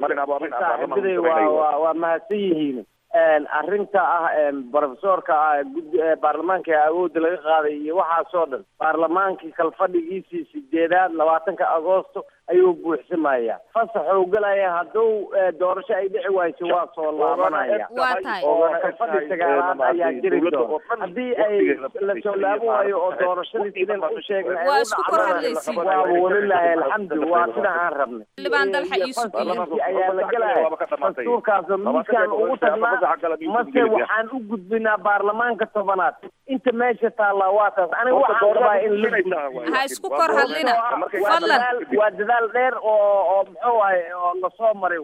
horeysa waa waa mahadsan yihiin arrinta ah profesorka ah gudi baarlamaanka awoodda laga qaaday iyo waxaasoo dhan baarlamaankii kalfadhigiisii sideedaad labaatanka agoosto ayuu buuxsamayaa fasaxuu galaya hadduu doorasho ay dhici wayso waa soo laabanaya oo kalfadhi sagaalaad ayaa jiri doona haddii ay la soo laaban waayo oo doorashadii sideen u sheegnay ay u dhacdaan waa walilaahi alxamdu waa sida aan rabnay xildhibaan dalxa iisub ayaa la gelaya dastuurkaas miiskaan ugu tagnaa mase waxaan u gudbinaa baarlamaanka tobanaad inta meesha taallaa waa taas aniga waxaan rabaa in la ha isku kor hadlina fadlan waa dadaal dheer oo oo muxuu waaye oo lasoo maray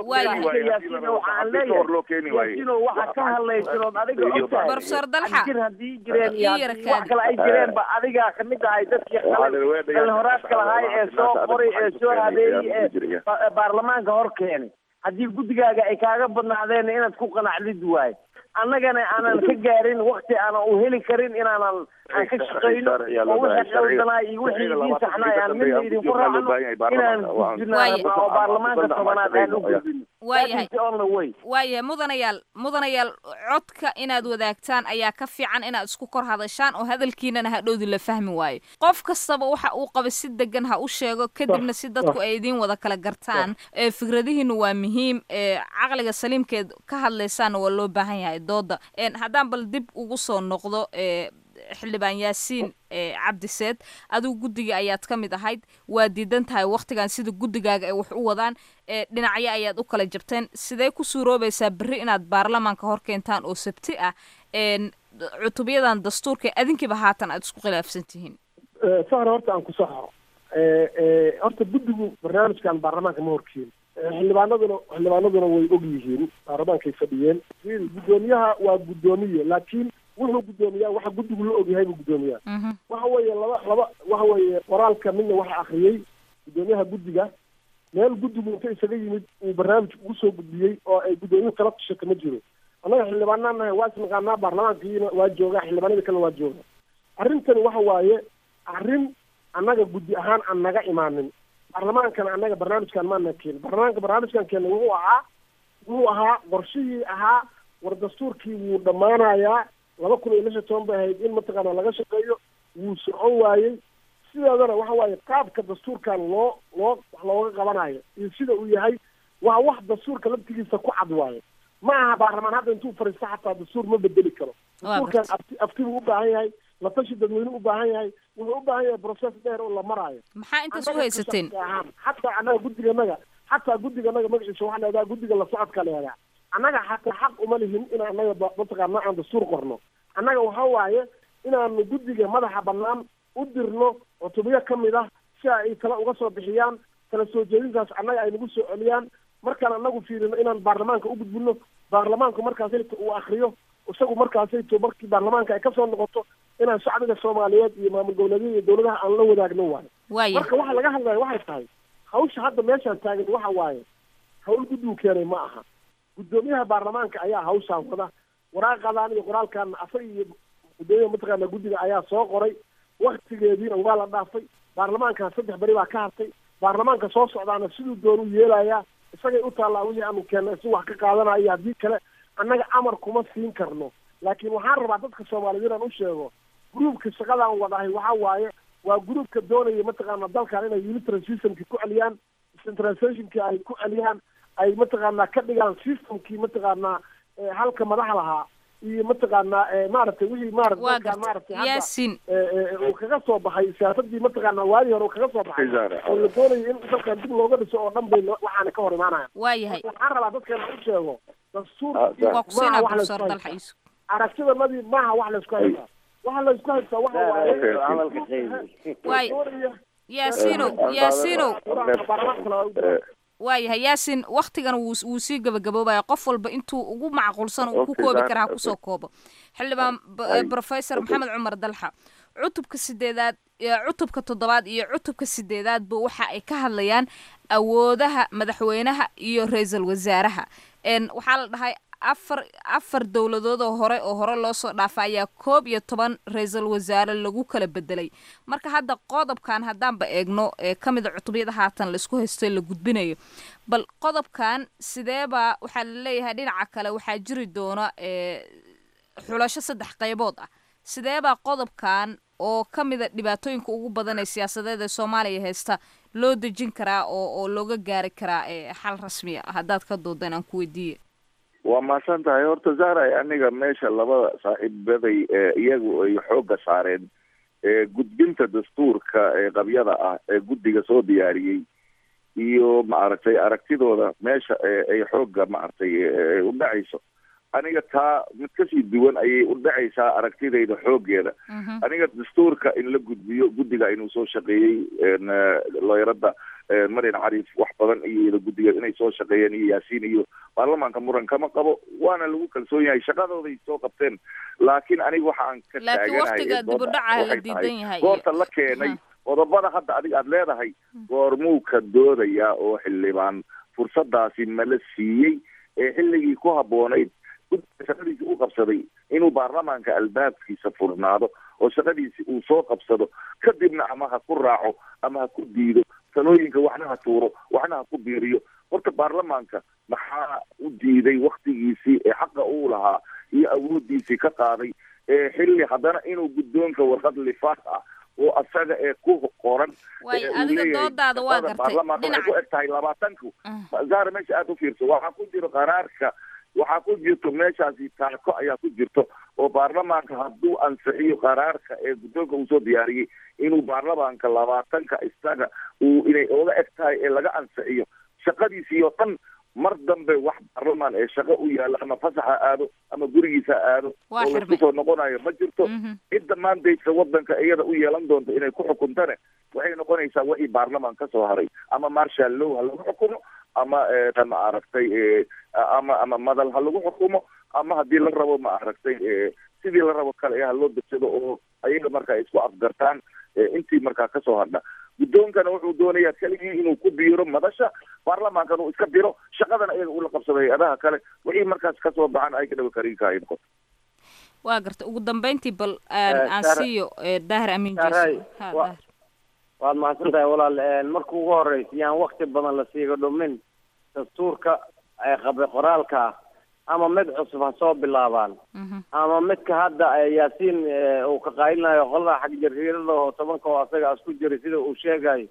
waayyaasiino waxa ka hadlaysanood adiga ogtahay professor dalxa jir haddii jireen iyo wax kale ay jireenba adigaa kamid ahay dadkii qalin horaadka lahaay ee soo qoray ee soo habeeyey ee baarlamaanka hor keenay haddii guddigaaga ay kaaga badnaadeen inaad ku qanacdid waaye annagana aanan ka gaarin wakti aanan u heli karin inaanan aan ka shaqayno oo wixii qaldanaa iyo wixii idiin saxnaa aan midna idinku raacno inaan gudbino oo baarlamaanka tobanaad aan u gudbino waayahay waayahay mudanayaal mudanayaal codka inaad wadaagtaan ayaa ka fiican inaad isku kor hadashaan oo hadalkiinana hadhowdi la fahmi waayo qof kastaba waxa uu qaba si degan ha u sheego kadibna si dadku ay idiin wada kala gartaan ee fikradihiina waa muhiim ee caqliga saliimkeed ka hadlaysaana waa loo baahan yahay dooda haddaan bal dib ugu soo noqdo ee xildhibaan yaasiin cabdiseed adigu guddiga ayaad ka mid ahayd waa diidan tahay waktigan sida guddigaaga ay wax u wadaan dhinacyo ayaad u kala jabteen sidee ku suuroobaysaa berri inaad baarlamaanka hor keentaan oo sabti ah cutubyadan dastuurka adinkiiba haatan aad isku khilaafsan tihiin sahra horta aan ku saxo horta guddigu barnaamijkan baarlamaanka ma horkeeni xildhibaanaduna xildhibaanaduna way og yihiin baarlamaankay fadhiyeen guddoomiyaha waa guddoomiye laakiin wuxuu guddoomiyaa waxa guddigu la ogyahay buu guddoomiyaa waxa weeye laba laba waxa weeye qoraalka midna waxa akriyey guddoomiyaha guddiga meel guddigu inta isaga yimid uu barnaamij ugu soo gudbiyey oo ay guddoomiyuhu kala tushata ma jiro annaga xildhibaanaan nahay waa isnaqaanaa baarlamaankiina waa joogaa xildhibaanada kale waa jooga arrintani waxa waaye arrin annaga guddi ahaan aan naga imaanin baarlamaankana annaga barnaamijkan maana keenin barlamaanka barnaamijkan keena wuxuu ahaa wuxuu ahaa qorshihii ahaa war dastuurkii wuu dhammaanayaa laba kun iyo lix iyo toban bay ahayd in mataqaana laga shaqeeyo wuu socon waayey sideedana waxa waaye qaabka dastuurkan loo loo wax looga qabanayo iyo sida uu yahay waa wax dastuurka laftigiisa ku cad waayo ma aha baarlamaan hadda intuu fariisto xataa dastuur ma bedeli karo dastuurkan afti aftibu u baahan yahay la tashi dadweyne u baahan yahay wuxuu u baahan yahay process dheer oo la maraayo maxaa intaas u haysateen xataa annaga guddiganaga xataa guddiganaga magaciisa waxaa leedaha guddiga la socodka leedaha annaga xataa xaq uma lihin in annaga mataqaana aan dastuur qorno annaga waxa waaye inaanu guddiga madaxa bannaan u dirno cutubyo ka mid ah si ay kala uga soo bixiyaan kala soo jeedintaas annaga ay nagu soo celiyaan markaan annagu fiirino inaan baarlamaanka u gudbino baarlamaanku markaasayta uu akriyo isagu markaasayto markii baarlamaanka ay kasoo noqoto inaan shacbiga soomaaliyeed iyo maamul goboleedyada iyo dawladaha aan la wadaagno waayo marka waxa laga hadlaya waxay tahay hawsha hadda meeshaan taagan waxa waaye hawl guddigu keenay ma aha guddoomiyaha baarlamaanka ayaa hawshaan wada waraaqadan iyo qoraalkan asaga iyo guddoomiyaha mataqaana guddiga ayaa soo qoray waktigeediina waa la dhaafay baarlamaanka saddex beri baa ka hartay baarlamaanka soo socdaana siduu doonu yeelayaa isagay u taallaa wixii aanu keennay si wax ka qaadanayo iyo haddii kale annaga amar kuma siin karno laakiin waxaan rabaa dadka soomaaliyeed inaan u sheego gruubka shaqadaan wadahay waxa waaye waa gruubka doonaya mataqaana dalkan inay unitary systemki ku celiyaan centralizationki ay ku celiyaan ay mataqaanaa ka dhigaan systemkii mataqaanaa halka madaxa lahaa iyo mataqaanaa maaragtay wixii maarata maaragtay yaasin uu kaga soo baxay siyaasadii mataqaanaa waadii hore uu kaga soo baxay oo la doonayo in dalkan dib looga dhiso oo dhan bay waxaana ka hor imaanayaan waayahay waxaan rabaa dadkan u sheego dastuurka aragtidanadii maaha wax laysku haystaa waxa laysku haystaa waxa waaye yaasino yaasino waayahay yaasin waktigan wuu wuu sii gabagaboobaya qof walba intuu ugu macquulsan uu ku koobi karaa ha kusoo koobo xildhibaan professor maxamed cumar dalxa cutubka sideedaad cutubka toddobaad iyo cutubka sideedaadba waxa ay ka hadlayaan awoodaha madaxweynaha iyo ra-iisul wasaaraha waxaa la dhahay afar afar dowladood oo hore oo hore loo soo dhaafa ayaa koob iyo toban ra-iisul wasaare lagu kala bedelay marka hadda qodobkan haddaanba eegno ee ka mid a cutubyada haatan laisku haysto la gudbinayo bal qodobkan sideeba waxaa la leeyahay dhinaca kale waxaa jiri doona xulasho saddex qaybood ah sideebaa qodobkan oo ka mid a dhibaatooyinka ugu badan ee siyaasadeed ee soomaaliya haysta loo dejin karaa oo oo looga gaari karaa xal rasmi ah haddaad ka doodan aan ku weydiiye waa mahadsan tahay horta zahray aniga meesha labada saaxiibaday iyagu ay xoogga saareen gudbinta dastuurka ee qabyada ah ee guddiga soo diyaariyey iyo maaragtay aragtidooda meesha ay xoogga maaragtay u dhacayso aniga taa mid kasii duwan ayay u dhacaysaa aragtidayda xooggeeda aniga dastuurka in la gudbiyo guddiga inuu soo shaqeeyey looyarada marian cariif wax badan iyo guddiga inay soo shaqeeyeen iyo yaasiin iyo baarlamaanka muran kama qabo waana lagu kalsoon yahay shaqadooday soo qabteen laakiin aniga waxa aan ka taaganahay goorta la keenay qodobada hadda adiga aada leedahay goormuu ka doodayaa oo xildhibaan fursadaasi mala siiyey ee xilligii ku habboonayd guddiga shaqadiisi u qabsaday inuu baarlamaanka albaabkiisa furnaado oo shaqadiisi uu soo qabsado kadibna ama ha ku raaco ama ha ku diido talooyinka waxna ha tuuro waxna ha ku biiriyo horta baarlamaanka maxaa u diiday waktigiisii ee xaqa uu lahaa iyo awoodiisii ka qaaday ee xilli haddana inuu guddoonka warqad lifaaq ah oo asaga ee ku qoran adiga doodaada waa gartay baarlamaanka waxay ku eg tahay labaatanku zahra meesha aada u fiirso waxaa ku jiro qaraarka waxaa ku jirto meeshaasi taako ayaa ku jirto oo baarlamaanka hadduu ansixiyo qaraarka ee guddoonka uu soo diyaariyey inuu baarlamaanka labaatanka isaga uu inay oga eg tahay ee laga ansixiyo shaqadiisii oo dhan mar dambe wax baarlamaan ee shaqo u yaalla ama fasaxa aado ama gurigiisa aado oo laisku soo noqonayo ma jirto. cidda mandate-ka waddanka iyada u yeelan doonto inay ku xukuntane waxay noqonaysaa wixii baarlamaan ka soo haray ama marshal law ha lagu xukumo ama ma aragtay ama ama madal ha lagu xukumo ama haddii la rabo ma aragtay sidii la rabo kale ha loo degsado oo ayaga markaa isku afgartaan intii markaa kasoo hadha. guddoonkana wuxuu doonayaa keligii inuu ku biiro madasha baarlamaankana uu iska biro shaqadana iyaga ula qabsado hay-adaha kale wixii markaas kasoo baxan ay ka dhaba kariinka ay noqoto. waa garta ugu dambeyntii bal aan siiyo daahir amiin jeeso. waad mahadsan tahay walaal. marka ugu horeysa yaan wakti badan la siiga dhumin dastuurka ay qabay qoraalka ah ama mid cusub ha soo bilaabaan ama midka hadda yaasiin uu ka qaylinayo qolada xag jarriirada oo tobanka oo asaga isku jiray sida uu sheegayo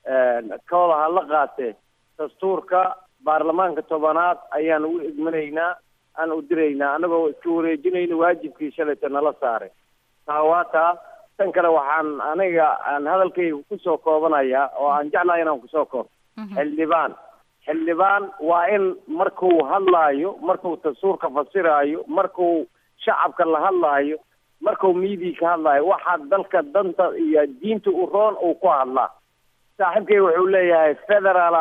kooda ha la qaatee dastuurka baarlamaanka tobanaad ayaan u igmanaynaa aan u diraynaa anagoo iska wareejinayna waajibkii shalayta nala saaray. taa waa taa. tan kale waxaan aniga aan hadalkayga kusoo koobanayaa oo aan jeclahay inaan kusoo koobo xildhibaan xildhibaan waa in markuu hadlaayo markuu dastuurka fasiraayo markuu shacabka la hadlaayo markuu miidiya ka hadlaayo waxaa dalka danta iyo diinta u roon uu ku hadlaa. saaxiibkayga wuxuu leeyahay federaal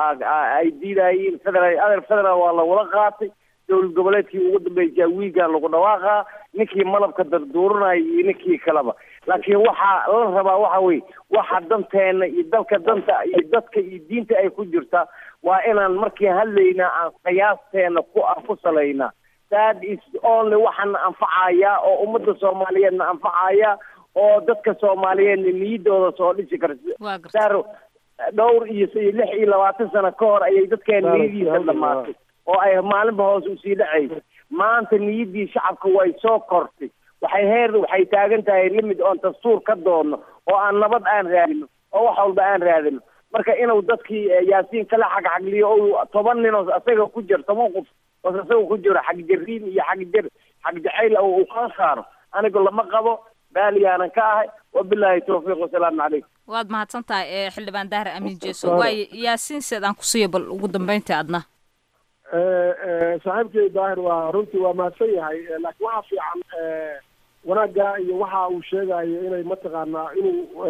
ay diidaayiin federaal adeer federaal waa lawada qaatay dowlad goboleedkii ugu dambeysay wiigaan lagu dhawaaqaa ninkii malabka darduuranaya iyo ninkii kaleba laakiin waxaa la rabaa waxa weye waxa danteena iyo dalka danta iyo dadka iyo diinta ay ku jirta waa inaan markii hadlaynaa aan qiyaasteena ku aan ku salaynaa. that is only waxaana anfacaya oo ummadda soomaaliyeedna anfacaya oo dadka soomaaliyeedna niyadooda soo dhisi karta. dhowr iyo lix iyo labaatan sano ka hor ayay dadkeena niyadiisa dhamaatay oo ay maalinba hoos usii dhacaysa. maanta niyaddii shacabka way soo kortay waxay heer waxay taagan tahay limid oon dastuur ka doonno oo aan nabad aan raadino oo wax walba aan raadino. marka inuu dadkii yaasiin kala xagxagliyo oo toban nin oo asaga ku jiro toban qof oo asaga ku jiro xag jariin iyo xag jar xag jacayl oo uu ka saaro aniga lama qabo baaliyaanan ka ahay wabilaahi tawfiiq wasalaamu calaykum. waad mahadsan tahay xildhibaan daahir amiin jeeso. waay yaasiin seedaan ku siiyo bal ugu dambeyntii adna. saaxiibkay daahir waa runtii waa mahadsan yahay laakiin waxaa fiican wanaagga iyo waxa uu sheegayo inay mataqaanaa inuu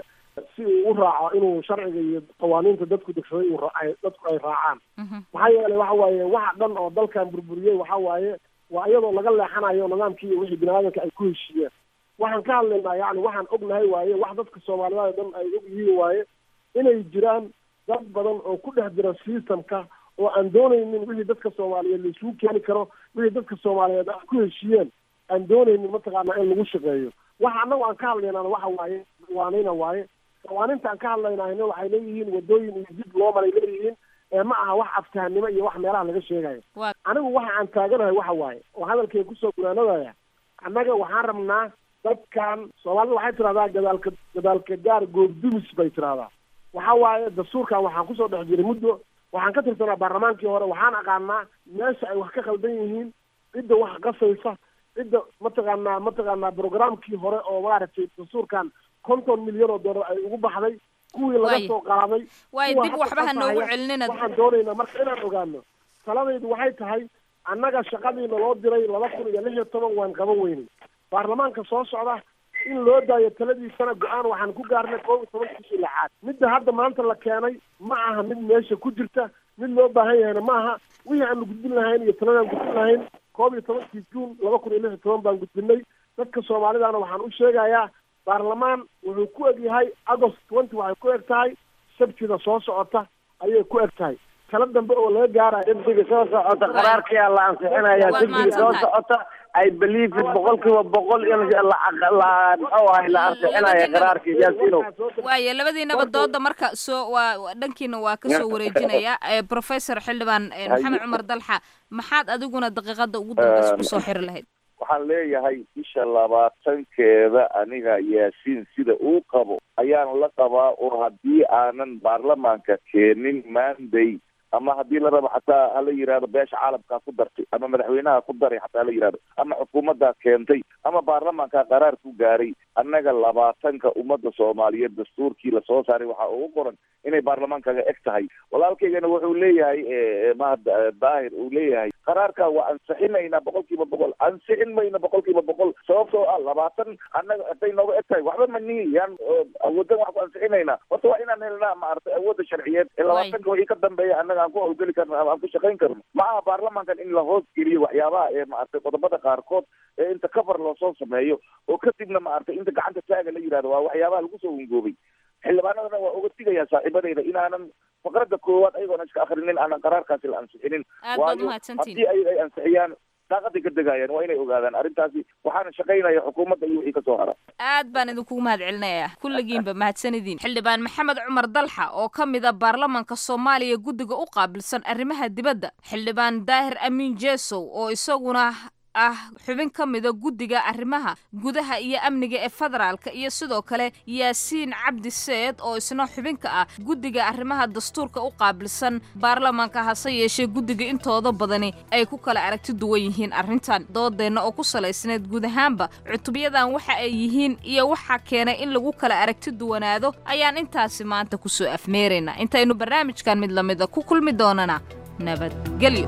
si uu u raaco inuu sharciga iyo qawaaniinta dadku degsaday uu raacay dadku ay raacaan. maxaa yeelay waxa waaye waxa dhan oo dalkan burburiyey waxa waaye waa iyadoo laga leexanayo nidaamkii iyo wixii biniaadanka ay ku heshiiyeen. waxaan ka hadlaynaa yani waxaan ognahay waaye wax dadka soomaaliyeed oo dhan ay og yihiin waaye inay jiraan dad badan oo ku dhex jira systemka oo aan doonaynin wixii dadka soomaaliyeed laisugu keeni karo wixii dadka soomaaliyeed ay ku heshiiyeen aan doonaynin mataqaanaa in lagu shaqeeyo. waxa annagu aan ka hadlaynaan waxa waaye qawaaniina waaye qawaaniinta aan ka hadlaynahayna waxay leeyihiin wadooyin iyo dib loo maray leeyihiin ee ma aha wax aftahanimo iyo wax meelaha laga sheegayo. anigu waxa aan taaganahay waxa waaye oo hadalkay kusoo gunaanadaya annaga waxaan rabnaa dadkan soomaalida waxay tidhahdaa gadaalka gadaalka gaar goobdumis bay tidhahdaa. waxa waaye dastuurkan waxaan kusoo dhex jiray muddo waxaan ka tirsanaa baarlamaankii hore waxaan aqaanaa meesha ay wax ka khaldan yihiin cidda wax qasaysa cidda mataqaanaa mataqaanaa programkii hore oo maaragtay dastuurkan konton milyan oo dollar ay ugu baxday kuwii laga soo qaaday waay dib waxba ha noogu celinina. waxaan doonaynaa marka inaan ogaano taladaydu waxay tahay annaga shaqadiina loo diray laba kun iyo lix iyo toban waan qaban weynay baarlamaanka soo socda in loo daayo taladiisana go-aan waxaan ku gaarnay koob iyo toban bishii lixaad. midda hadda maanta la keenay ma aha mid meesha ku jirta mid loo baahan yahayna ma aha wixii aanu gudbin lahayn iyo taladaan gudbin lahayn koob iyo tobankii juun laba kun iyo lix iyo toban baan gudbinay. dadka soomaalidana waxaan u sheegayaa baarlamaan wuxuu ku eg yahay agost twenty waxay ku eg tahay sabtida soo socota ayay ku eg tahay. tala dambe oo laga gaarayo sabtiga soo socota qaraarkii la ansixinaya sabtiga soo socota I believe boqolkiiba boqol in la la muxuu ahay la ansixinayo qaraarkii yaasiino. waaye labadiinaba dooda marka soo waa dhankiina waa ka soo wareejinaya professor xildhibaan maxamed cumar dalxa maxaad adiguna daqiiqada ugu dambaysa ku soo xiri lahayd. waxaan leeyahay bisha labaatankeeda aniga yaasiin sida uu qabo ayaan la qabaa oo haddii aanan baarlamaanka keenin maanday ama haddii la rabo xataa hala yidhahdo beesha caalamkaa ku dartay ama madaxweynaha ku daray xataa hala yidhahdo ama xukuumaddaa keentay ama baarlamaankaa qaraar ku gaaray annaga labaatanka ummadda soomaaliyeed dastuurkii lasoo saaray waxaa ugu qoran inay baarlamaankaga eg tahay. walaalkaygana wuxuu leeyahay mahad daahir uu leeyahay qaraarka waa ansixinaynaa boqol kiiba boqol. ansixin mayna boqol kiiba boqol sababtoo ah labaatan annaga haday nooga eg tahay waxba manihi yaan awoodan wax ku ansixinaynaa. horta waa inaan helnaa maaragtay awoodda sharciyeed ee labaatanka wixii ka dambeeya annaga aan ku hawlgeli karno ama aan ku shaqayn karno. ma aha baarlamaankan in la hoos geliyo waxyaabaha ee maaragtay qodobada qaarkood ee inta cover loosoo sameeyo oo kadibna maaragtay inta gacanta taaga la yidhahdo waa waxyaabaha lagu soo hungoobay. xildhibaanadana waa uga digayaa saaxiibadeyda inaanan faqradda koowaad ayagoona iska akrinin aanan qaraarkaasi la ansixinin. waayo haddii ay ay ansixiyaan daaqaday ka degayaan waa inay ogaadaan arrintaasi waxaana shaqaynaya xukuumadda iyo wixii kasoo hara. aad baan idinkugu mahad celinaya kulligiinba mahadsanidin. xildhibaan maxamed cumar dalxa oo ka mid ah baarlamaanka soomaaliya guddiga u qaabilsan arrimaha dibadda, xildhibaan daahir amiin jeesow oo isaguna ah xubin ka mida guddiga arrimaha gudaha iyo amniga ee federaalka, iyo sidoo kale yaasiin cabdi seed oo isna xubinka ah guddiga arrimaha dastuurka u qaabilsan baarlamaanka. hase yeeshee guddiga intooda badani ay ku kala aragti duwan yihiin arrintan. doodeenna oo ku salaysneed guud ahaanba cutubyadan waxa ay yihiin iyo waxa keenay in lagu kala aragti duwanaado ayaan intaasi maanta kusoo afmeeraynaa. intaynu barnaamijkan mid lamida ku kulmi doonana nabadgelyo.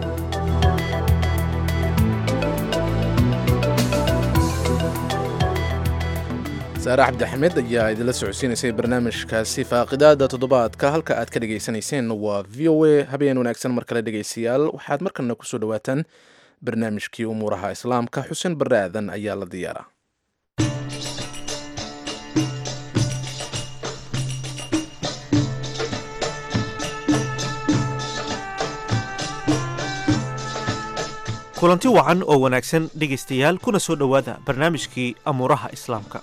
saare cabdi axmed ayaa idinla socodsiinaysay barnaamijkaasi faaqidaada toddobaadka. halka aad ka dhegaysanayseen waa v o a. habeen wanaagsan mar kale dhegaystayaal. waxaad markana kusoo dhawaataan barnaamijkii umuuraha islaamka. xuseen barre aadan ayaa la diyaaraa. kulanti wacan oo wanaagsan dhegaystayaal, kuna soo dhowaada barnaamijkii amuuraha islaamka.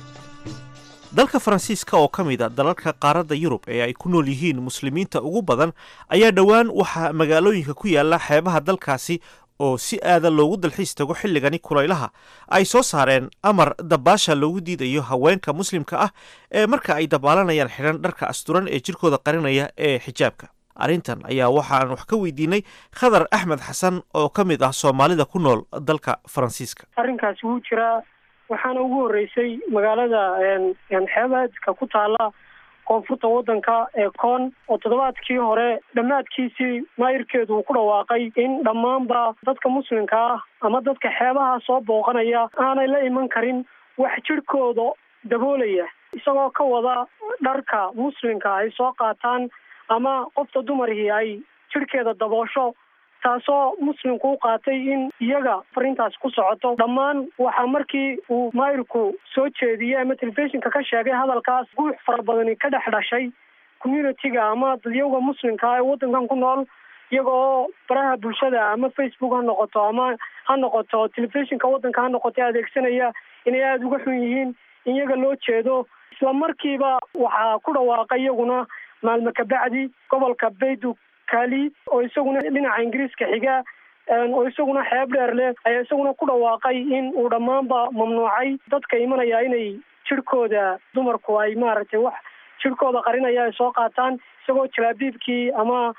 dalka faransiiska oo ka mid a dalalka qaaradda yurub ee ay ku nool yihiin muslimiinta ugu badan ayaa dhowaan waxaa magaalooyinka ku yaala xeebaha dalkaasi oo si aada loogu dalxiis tago xilligani kulaylaha ay soo saareen amar dabaasha loogu diidayo haweenka muslimka ah ee marka ay dabaalanayaan xidhan dharka asturan ee jirkooda qarinaya ee xijaabka. arrintan ayaa waxaan wax ka weydiinay khadar axmed xasan oo ka mid ah soomaalida ku nool dalka faransiiska. arrinkaasi wuu jiraa, waxaana ugu horreysay magaalada xeebaadka ku taala koonfurta waddanka ee koon oo toddobaadkii hore dhammaadkiisii maayirkeedu uu ku dhawaaqay in dhammaanba dadka muslimka ah ama dadka xeebaha soo booqanaya aanay la iman karin wax jirhkooda daboolaya, isagoo ka wada dharka muslimka ay soo qaataan ama qofta dumarkii ay jirhkeeda daboosho, taasoo muslimku u qaatay in iyaga farintaas ku socoto. dhammaan waxaa markii uu maayirku soo jeediyey ama telefishinka ka sheegay hadalkaas guux fara badani ka dhex dhashay communitiga ama dadyowga muslimka ee waddankan ku nool, iyaga oo baraha bulshada ama facebook ha noqoto ama ha noqoto telefishinka waddanka ha noqoto adeegsanaya inay aada uga xun yihiin in iyaga loo jeedo. isla markiiba waxaa ku dhawaaqay iyaguna maalmo kabacdi gobolka baydu kali oo isaguna dhinaca ingiriiska xiga oo isaguna xeeb dheer leh ayaa isaguna ku dhawaaqay in uu dhammaanba mamnuucay dadka imanaya inay jirhkooda dumarku ay maaragtay wax jirhkooda qarinaya ay soo qaataan, isagoo jalaabiibkii ama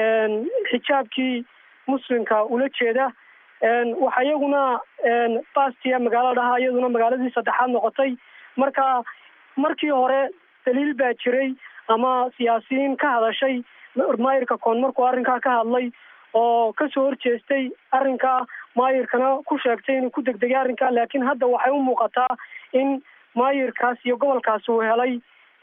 xijaabkii muslimka ula jeeda. waxaa iyaguna bastia magaalo dhaha iyaduna magaaladii saddexaad noqotay. marka markii hore daliil baa jiray ama siyaasiyiin ka hadashay maayirka koon markuu arrinkaa ka hadlay oo kasoo horjeestay arrinkaa, maayirkana ku sheegtay inuu ku degdegay arrinkaa. laakiin hadda waxay u muuqataa in maayirkaas iyo gobolkaas uu helay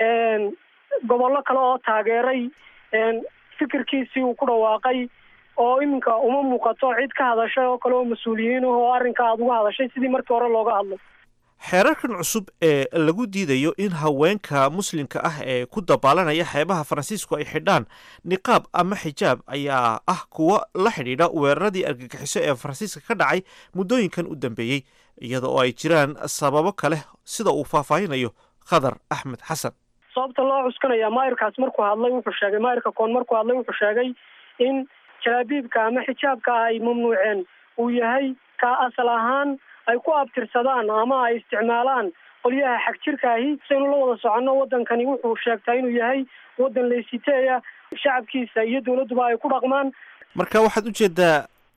gobollo kale oo taageeray fikirkiisii uu ku dhawaaqay, oo iminka uma muuqato cid ka hadashay oo kale oo mas-uuliyiin ah oo arrinkaa aada uga hadashay sidii markii hore looga hadlay. xeerarkan cusub ee lagu diidayo in haweenka muslimka ah ee ku dabaalanaya xeebaha faransiisku ay xidhaan niqaab ama xijaab ayaa ah kuwo la xidhiidha weeraradii argagixiso ee faransiiska ka dhacay muddooyinkan u dambeeyey, iyada oo ay jiraan sababo kale sida uu faahfaahinayo khadar axmed xasan. sababta loo cuskanaya maayirkaas markuu hadlay wuxuu sheegay maayirka koon markuu hadlay wuxuu sheegay in jalaabiibka ama xijaabka ay mamnuuceen uu yahay ka asal ahaan ay ku abtirsadaan ama ay isticmaalaan qolyaha xag jirka ahi. saynu la wada soconno waddankani wuxuu sheegtaa inuu yahay waddan leysiteeya, shacabkiisa iyo dawladduba ay ku dhaqmaan. marka waxaad ujeedaa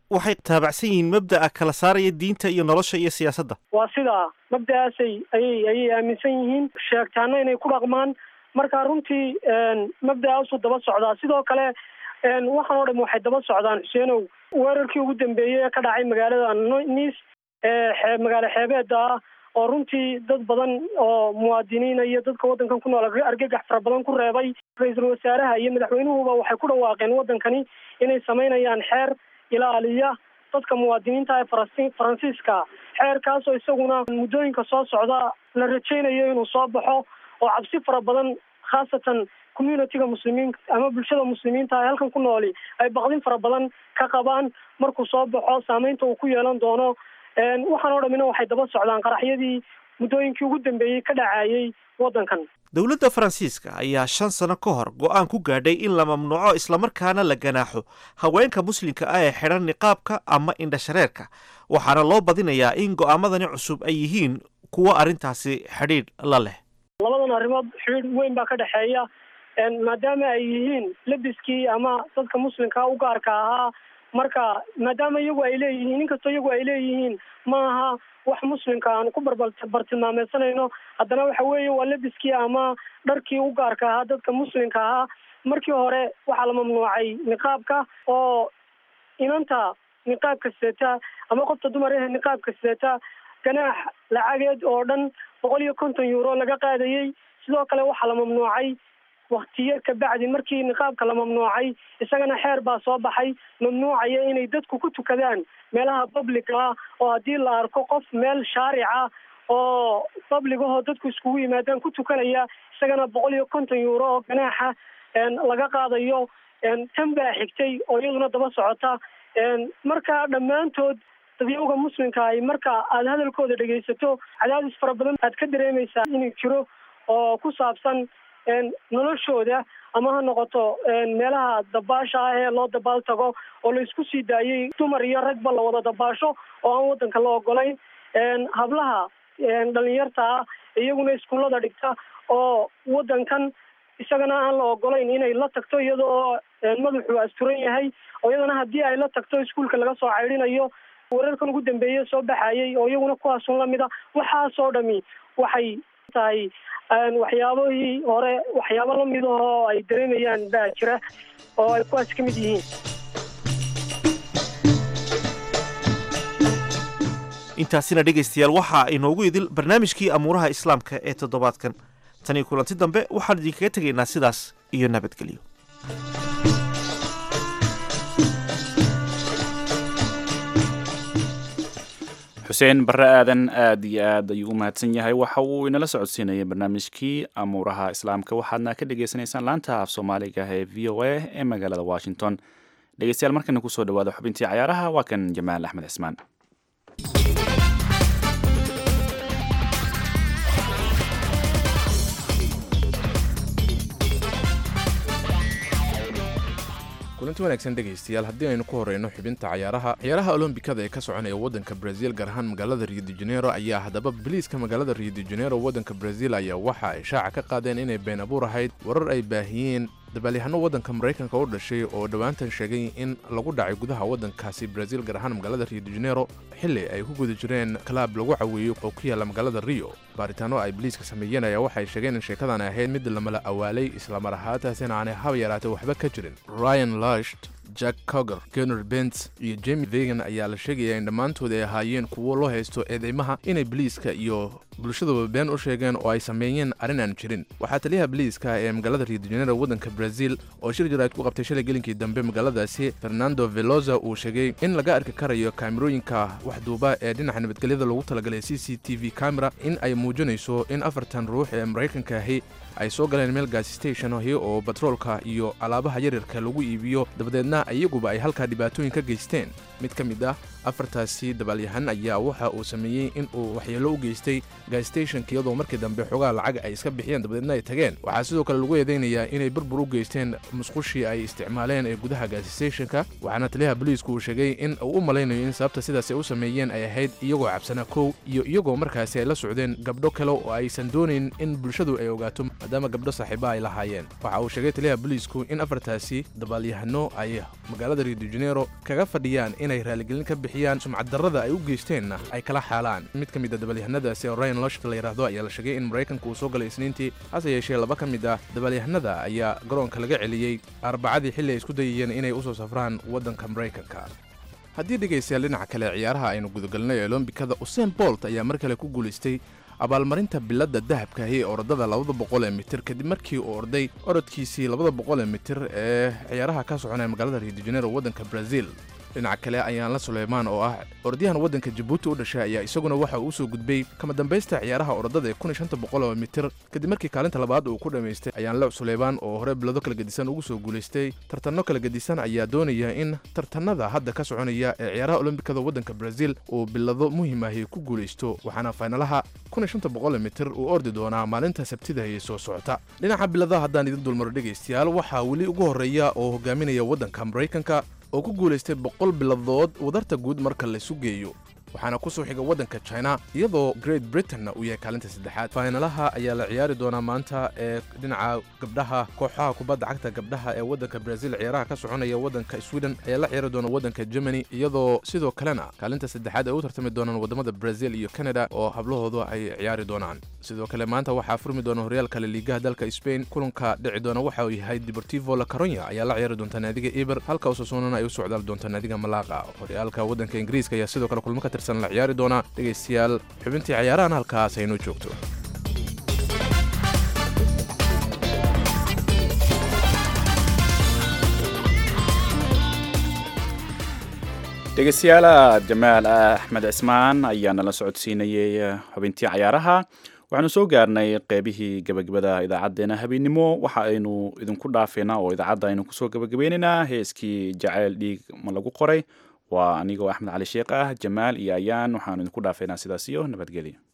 waxay taabacsan yihiin mabda'a kala saaraya diinta iyo nolosha iyo siyaasadda. waa sidaa mabda'aasay ayay ayay aaminsan yihiin sheegtaana inay ku dhaqmaan marka runtii mabda'aasuu daba socdaa. sidoo kale waxaan oo dhan waxay daba socdaan xuseenow weerarkii ugu dambeeyey ee ka dhacay magaalada nice ee magaalo xeebeeda ah oo runtii dad badan oo muwaadiniina iyo dadka waddankan ku nool argagax fara badan ku reebay. ra-iisul wasaaraha iyo madaxweynuhuba waxay ku dhawaaqeen waddankani inay samaynayaan xeer ilaaliya dadka muwaadiniinta ee faransi faransiiska xeerkaasoo isaguna muddooyinka soo socda la rajaynayo inuu soo baxo oo cabsi fara badan khaasatan communityga muslimiinka ama bulshada muslimiinta ee halkan ku nooli ay baqdin fara badan ka qabaan markuu soo baxo saameynta uu ku yeelan doono. waxaan oo dhamina waxay daba socdaan qaraxyadii muddooyinkii ugu dambeeyey ka dhacayay waddankan. dowladda faransiiska ayaa shan sano ka hor go-aan ku gaadhay in la mamnuuco islamarkaana la ganaaxo haweenka muslimka ah ee xidhan niqaabka ama indhashareerka waxaana loo badinayaa in go'aamadani cusub ay yihiin kuwo arrintaasi xidhiidh la leh. labadan arrimood xidhiidh weyn baa ka dhexeeya maadaama ay yihiin labiskii ama dadka muslimka u gaarka ahaa. marka maadaama iyagu ay leeyihiin inkastoo iyagu ay leeyihiin maaha wax muslimka aan ku barbar bartilmaameysanayno haddana waxa weeye waa labiskii ama dharkii u gaarka ahaa dadka muslimka ahaa. markii hore waxaa la mamnuucay niqaabka oo inanta niqaabka sidata ama qofta dumar ee niqaabka sidata ganaax lacageed oo dhan boqol iyo konton euro laga qaadayey. sidoo kale waxaa la mamnuucay waktiyo ka bacdi markii niqaabka la mamnuucay isagana xeer baa soo baxay mamnuucaya inay dadku ku tukadaan meelaha public ah oo haddii la arko qof meel shaarica oo public ahoo dadku iskugu yimaadaan ku tukanaya isagana boqol iyo konton euro oo ganaaxa laga qaadayo. tan baa xigtay oo iyaduna daba socota. marka dhammaantood dadyowga muslimka ay marka aada hadalkooda dhegaysato cadaadis fara badan aad ka dareemaysaa inuu jiro oo ku saabsan noloshooda ama ha noqoto meelaha dabaasha ah ee loo dabaal tago oo la isku sii daayey dumar iyo ragba la wada dabaasho oo aan waddanka la ogolayn. hablaha dhalinyarta ah iyaguna iskuullada dhigta oo waddankan isagana aan la ogolayn inay la tagto iyada oo madaxu asturan yahay oo iyadana haddii ay la tagto iskuulka laga soo caydhinayo. wararkan ugu dambeeye soo baxayay oo iyaguna kuwaasun lamid a. waxaasoo dhami waxay tahay waxyaabahii hore waxyaabo lamid ahoo ay dareemayaan baa jira oo ay kuwaas ka mid yihiin. intaasina dhegaystayaal waxaa inoogu idil barnaamijkii amuuraha islaamka ee toddobaadkan. tan iyo kulanti dambe waxaan idinkaga tegaynaa sidaas iyo nabadgelyo. xuseen barre aadan aad iyo aad ayuu u mahadsan yahay waxa uu inala socodsiinayay barnaamijkii amuuraha islaamka waxaadna ka dhagaysanaysaan laanta af soomaaliga ee v o a ee magaalada washington. dhegeystayaal markana kusoo dhawaada xubintii cayaaraha waa kan jamaal axmed cismaan. kulanti wanaagsan dhegaystayaal haddii aynu ku horeyno xubinta cayaaraha ciyaaraha olombikada ee ka soconaya waddanka brazil gaar ahaan magaalada rio de janeiro ayaa haddaba biliiska magaalada rio de janeiro waddanka brazil ayaa waxa ay shaaca ka qaadeen inay been abuur ahayd warar ay baahiyeen dabalyahano waddanka maraykanka u dhashay oo dhowaantan sheegay in lagu dhacay gudaha waddankaasi brazil gaar ahaan magaalada rio de janeiro xilli ay ku guda jireen kalaab lagu caweeyo oo ku yaalla magaalada rio. baaritaano ay biliiska sameeyeen ayaa waxay sheegeen in sheekadan ahayd mid lamala awaalay islamar ahaantaasina aanay haba yaraatay waxba ka jirin. ryan lasht, jack coger, gunnar bents iyo jemi vegan ayaa la sheegaya in dhammaantood ay ahaayeen kuwo loo haysto eedeymaha inay biliiska iyo bulshadaba been u sheegeen oo ay sameeyeen arrin aan jirin. waxaa taliyaha biliiska ee magaalada rio de janeiro waddanka brazil oo shir jaraa'id ku qabtay shalay gelinkii dambe magaaladaasi fernando veloza uu sheegay in laga arki karayo kaamirooyinka waxduuba ee dhinaca nabadgelyada loogu talagalay c c t v camera in ay muujinayso in afartan ruux ee maraykanka ahi ay soo galeen meel gaasi station ahi oo batroolka iyo alaabaha yaryarka lagu iibiyo dabadeedna iyaguba ay halkaa dhibaatooyin ka geysteen. mid ka mid ah afartaasi dabaalyahan ayaa waxa uu sameeyey in uu waxyeelo u geystay gastationka iyadoo markii dambe xogaa lacag ay iska bixiyeen dabadeedna ay tageen. waxaa sidoo kale lagu eedeynayaa inay burbur u geysteen musqushii ay isticmaaleen ee gudaha gastationka, waxaana taliyaha booliisku uu sheegay in uu u malaynayo in sababta sidaas ay u sameeyeen ay ahayd iyagoo cabsana kow iyo iyagoo markaasi ay la socdeen gabdho kale oo aysan doonayn in bulshadu ay ogaato maadaama gabdho saaxiiba ay lahaayeen. waxa uu sheegay taliyaha booliisku in afartaasi dabaalyahano ay magaalada Rio de Janeiro kaga fadhiyaan inay raaligelin ka bixiyaan sumcad darrada ay u geysteenna ay kala xaalaan. mid ka mid ah dabaalyahanadaasi oo Ryan Lochte la yiraahdo ayaa la sheegay in Mareykanku uu soo galay Isniintii, hase yeeshee laba ka mid ah dabaalyahanada ayaa garoonka laga celiyey Arbacadii xilli ay isku dayayeen inay u soo safraan waddanka Mareykanka. haddii dhegaystayaal dhinaca kale ciyaaraha aynu gudagalnay ee Olombikada, Usain Bolt ayaa mar kale ku guulaystay abaalmarinta biladda dahabka ee orodada labada boqol ee mitir kadib markii uu orday orodkiisii labada boqol ee mitir ee ciyaaraha ka soconaya magaalada Rio de Janeiro waddanka Brazil. dhinaca kale ayaan la Suleymaan oo ah orodyahan waddanka Djibouti u dhashay ayaa isaguna waxa uu soo gudbay kama dambaysta ciyaaraha orodada ee kun iyo shan boqol oo mitir kadib markii kaalinta labaad uu ku dhameystay. ayaan la Suleymaan oo hore bilado kala gedisan ugu soo guuleystay tartanno kala gedisan ayaa doonaya in tartanada hadda ka soconaya ee ciyaaraha Olombikada waddanka Brazil uu bilado muhiim ah ku guuleysto, waxaana finalaha kun iyo shan boqol mitir uu ordi doonaa maalinta Sabtida ee soo socota. dhinaca biladaha haddaan idin dulmaro dhegaystayaal, waxaa weli ugu horeeya oo hogaaminaya waddanka Mareykanka oo ku guulaystay boqol biladood wadarta guud marka la isu geeyo, waxaana ku soo xiga waddanka China iyadoo Great Britain uu yahay kaalinta saddexaad. finalaha ayaa la ciyaari doonaa maanta ee dhinaca gabdhaha. kooxaha kubadda cagta gabdhaha ee waddanka Brazil ciyaaraha ka soconaya waddanka Sweden ayaa la ciyaari doona waddanka Germany, iyadoo sidoo kalena kaalinta saddexaad ay u tartami doonaan wadamada Brazil iyo Canada oo hablahoodu ay ciyaari doonaan. sidoo kale maanta waxaa furmi doona horyaalka La Liga dalka Spain. kulanka dhici doona waxa uu yahay Deportivo La Coruña ayaa la ciyaari doonta naadiga Eibar, halka Osasuna ay u socdaal doonta naadiga Malaga. horyaalka waddanka Ingiriiska ayaa sidoo kale kulmo ka tirsan la ciyaari doona. dhegaystayaal, xubintii ciyaarahan halkaas aynu joogto. dhegaystayaal, Jamaal Axmed Cismaan ayaa nala socodsiinayay xubintii ciyaaraha. waxaanu soo gaarnay qeybihii gabagabada idaacadeena habeennimo. waxa aynu idinku dhaafeynaa oo idaacadda aynu kusoo gabagabeynaynaa heeskii jacayl dhiig ma lagu qoray. waa anigoo Axmed Cali Sheekh ah, Jamaal iyo Ayaan waxaanu idinku dhaafeynaa sidaas iyo nabadgelyo.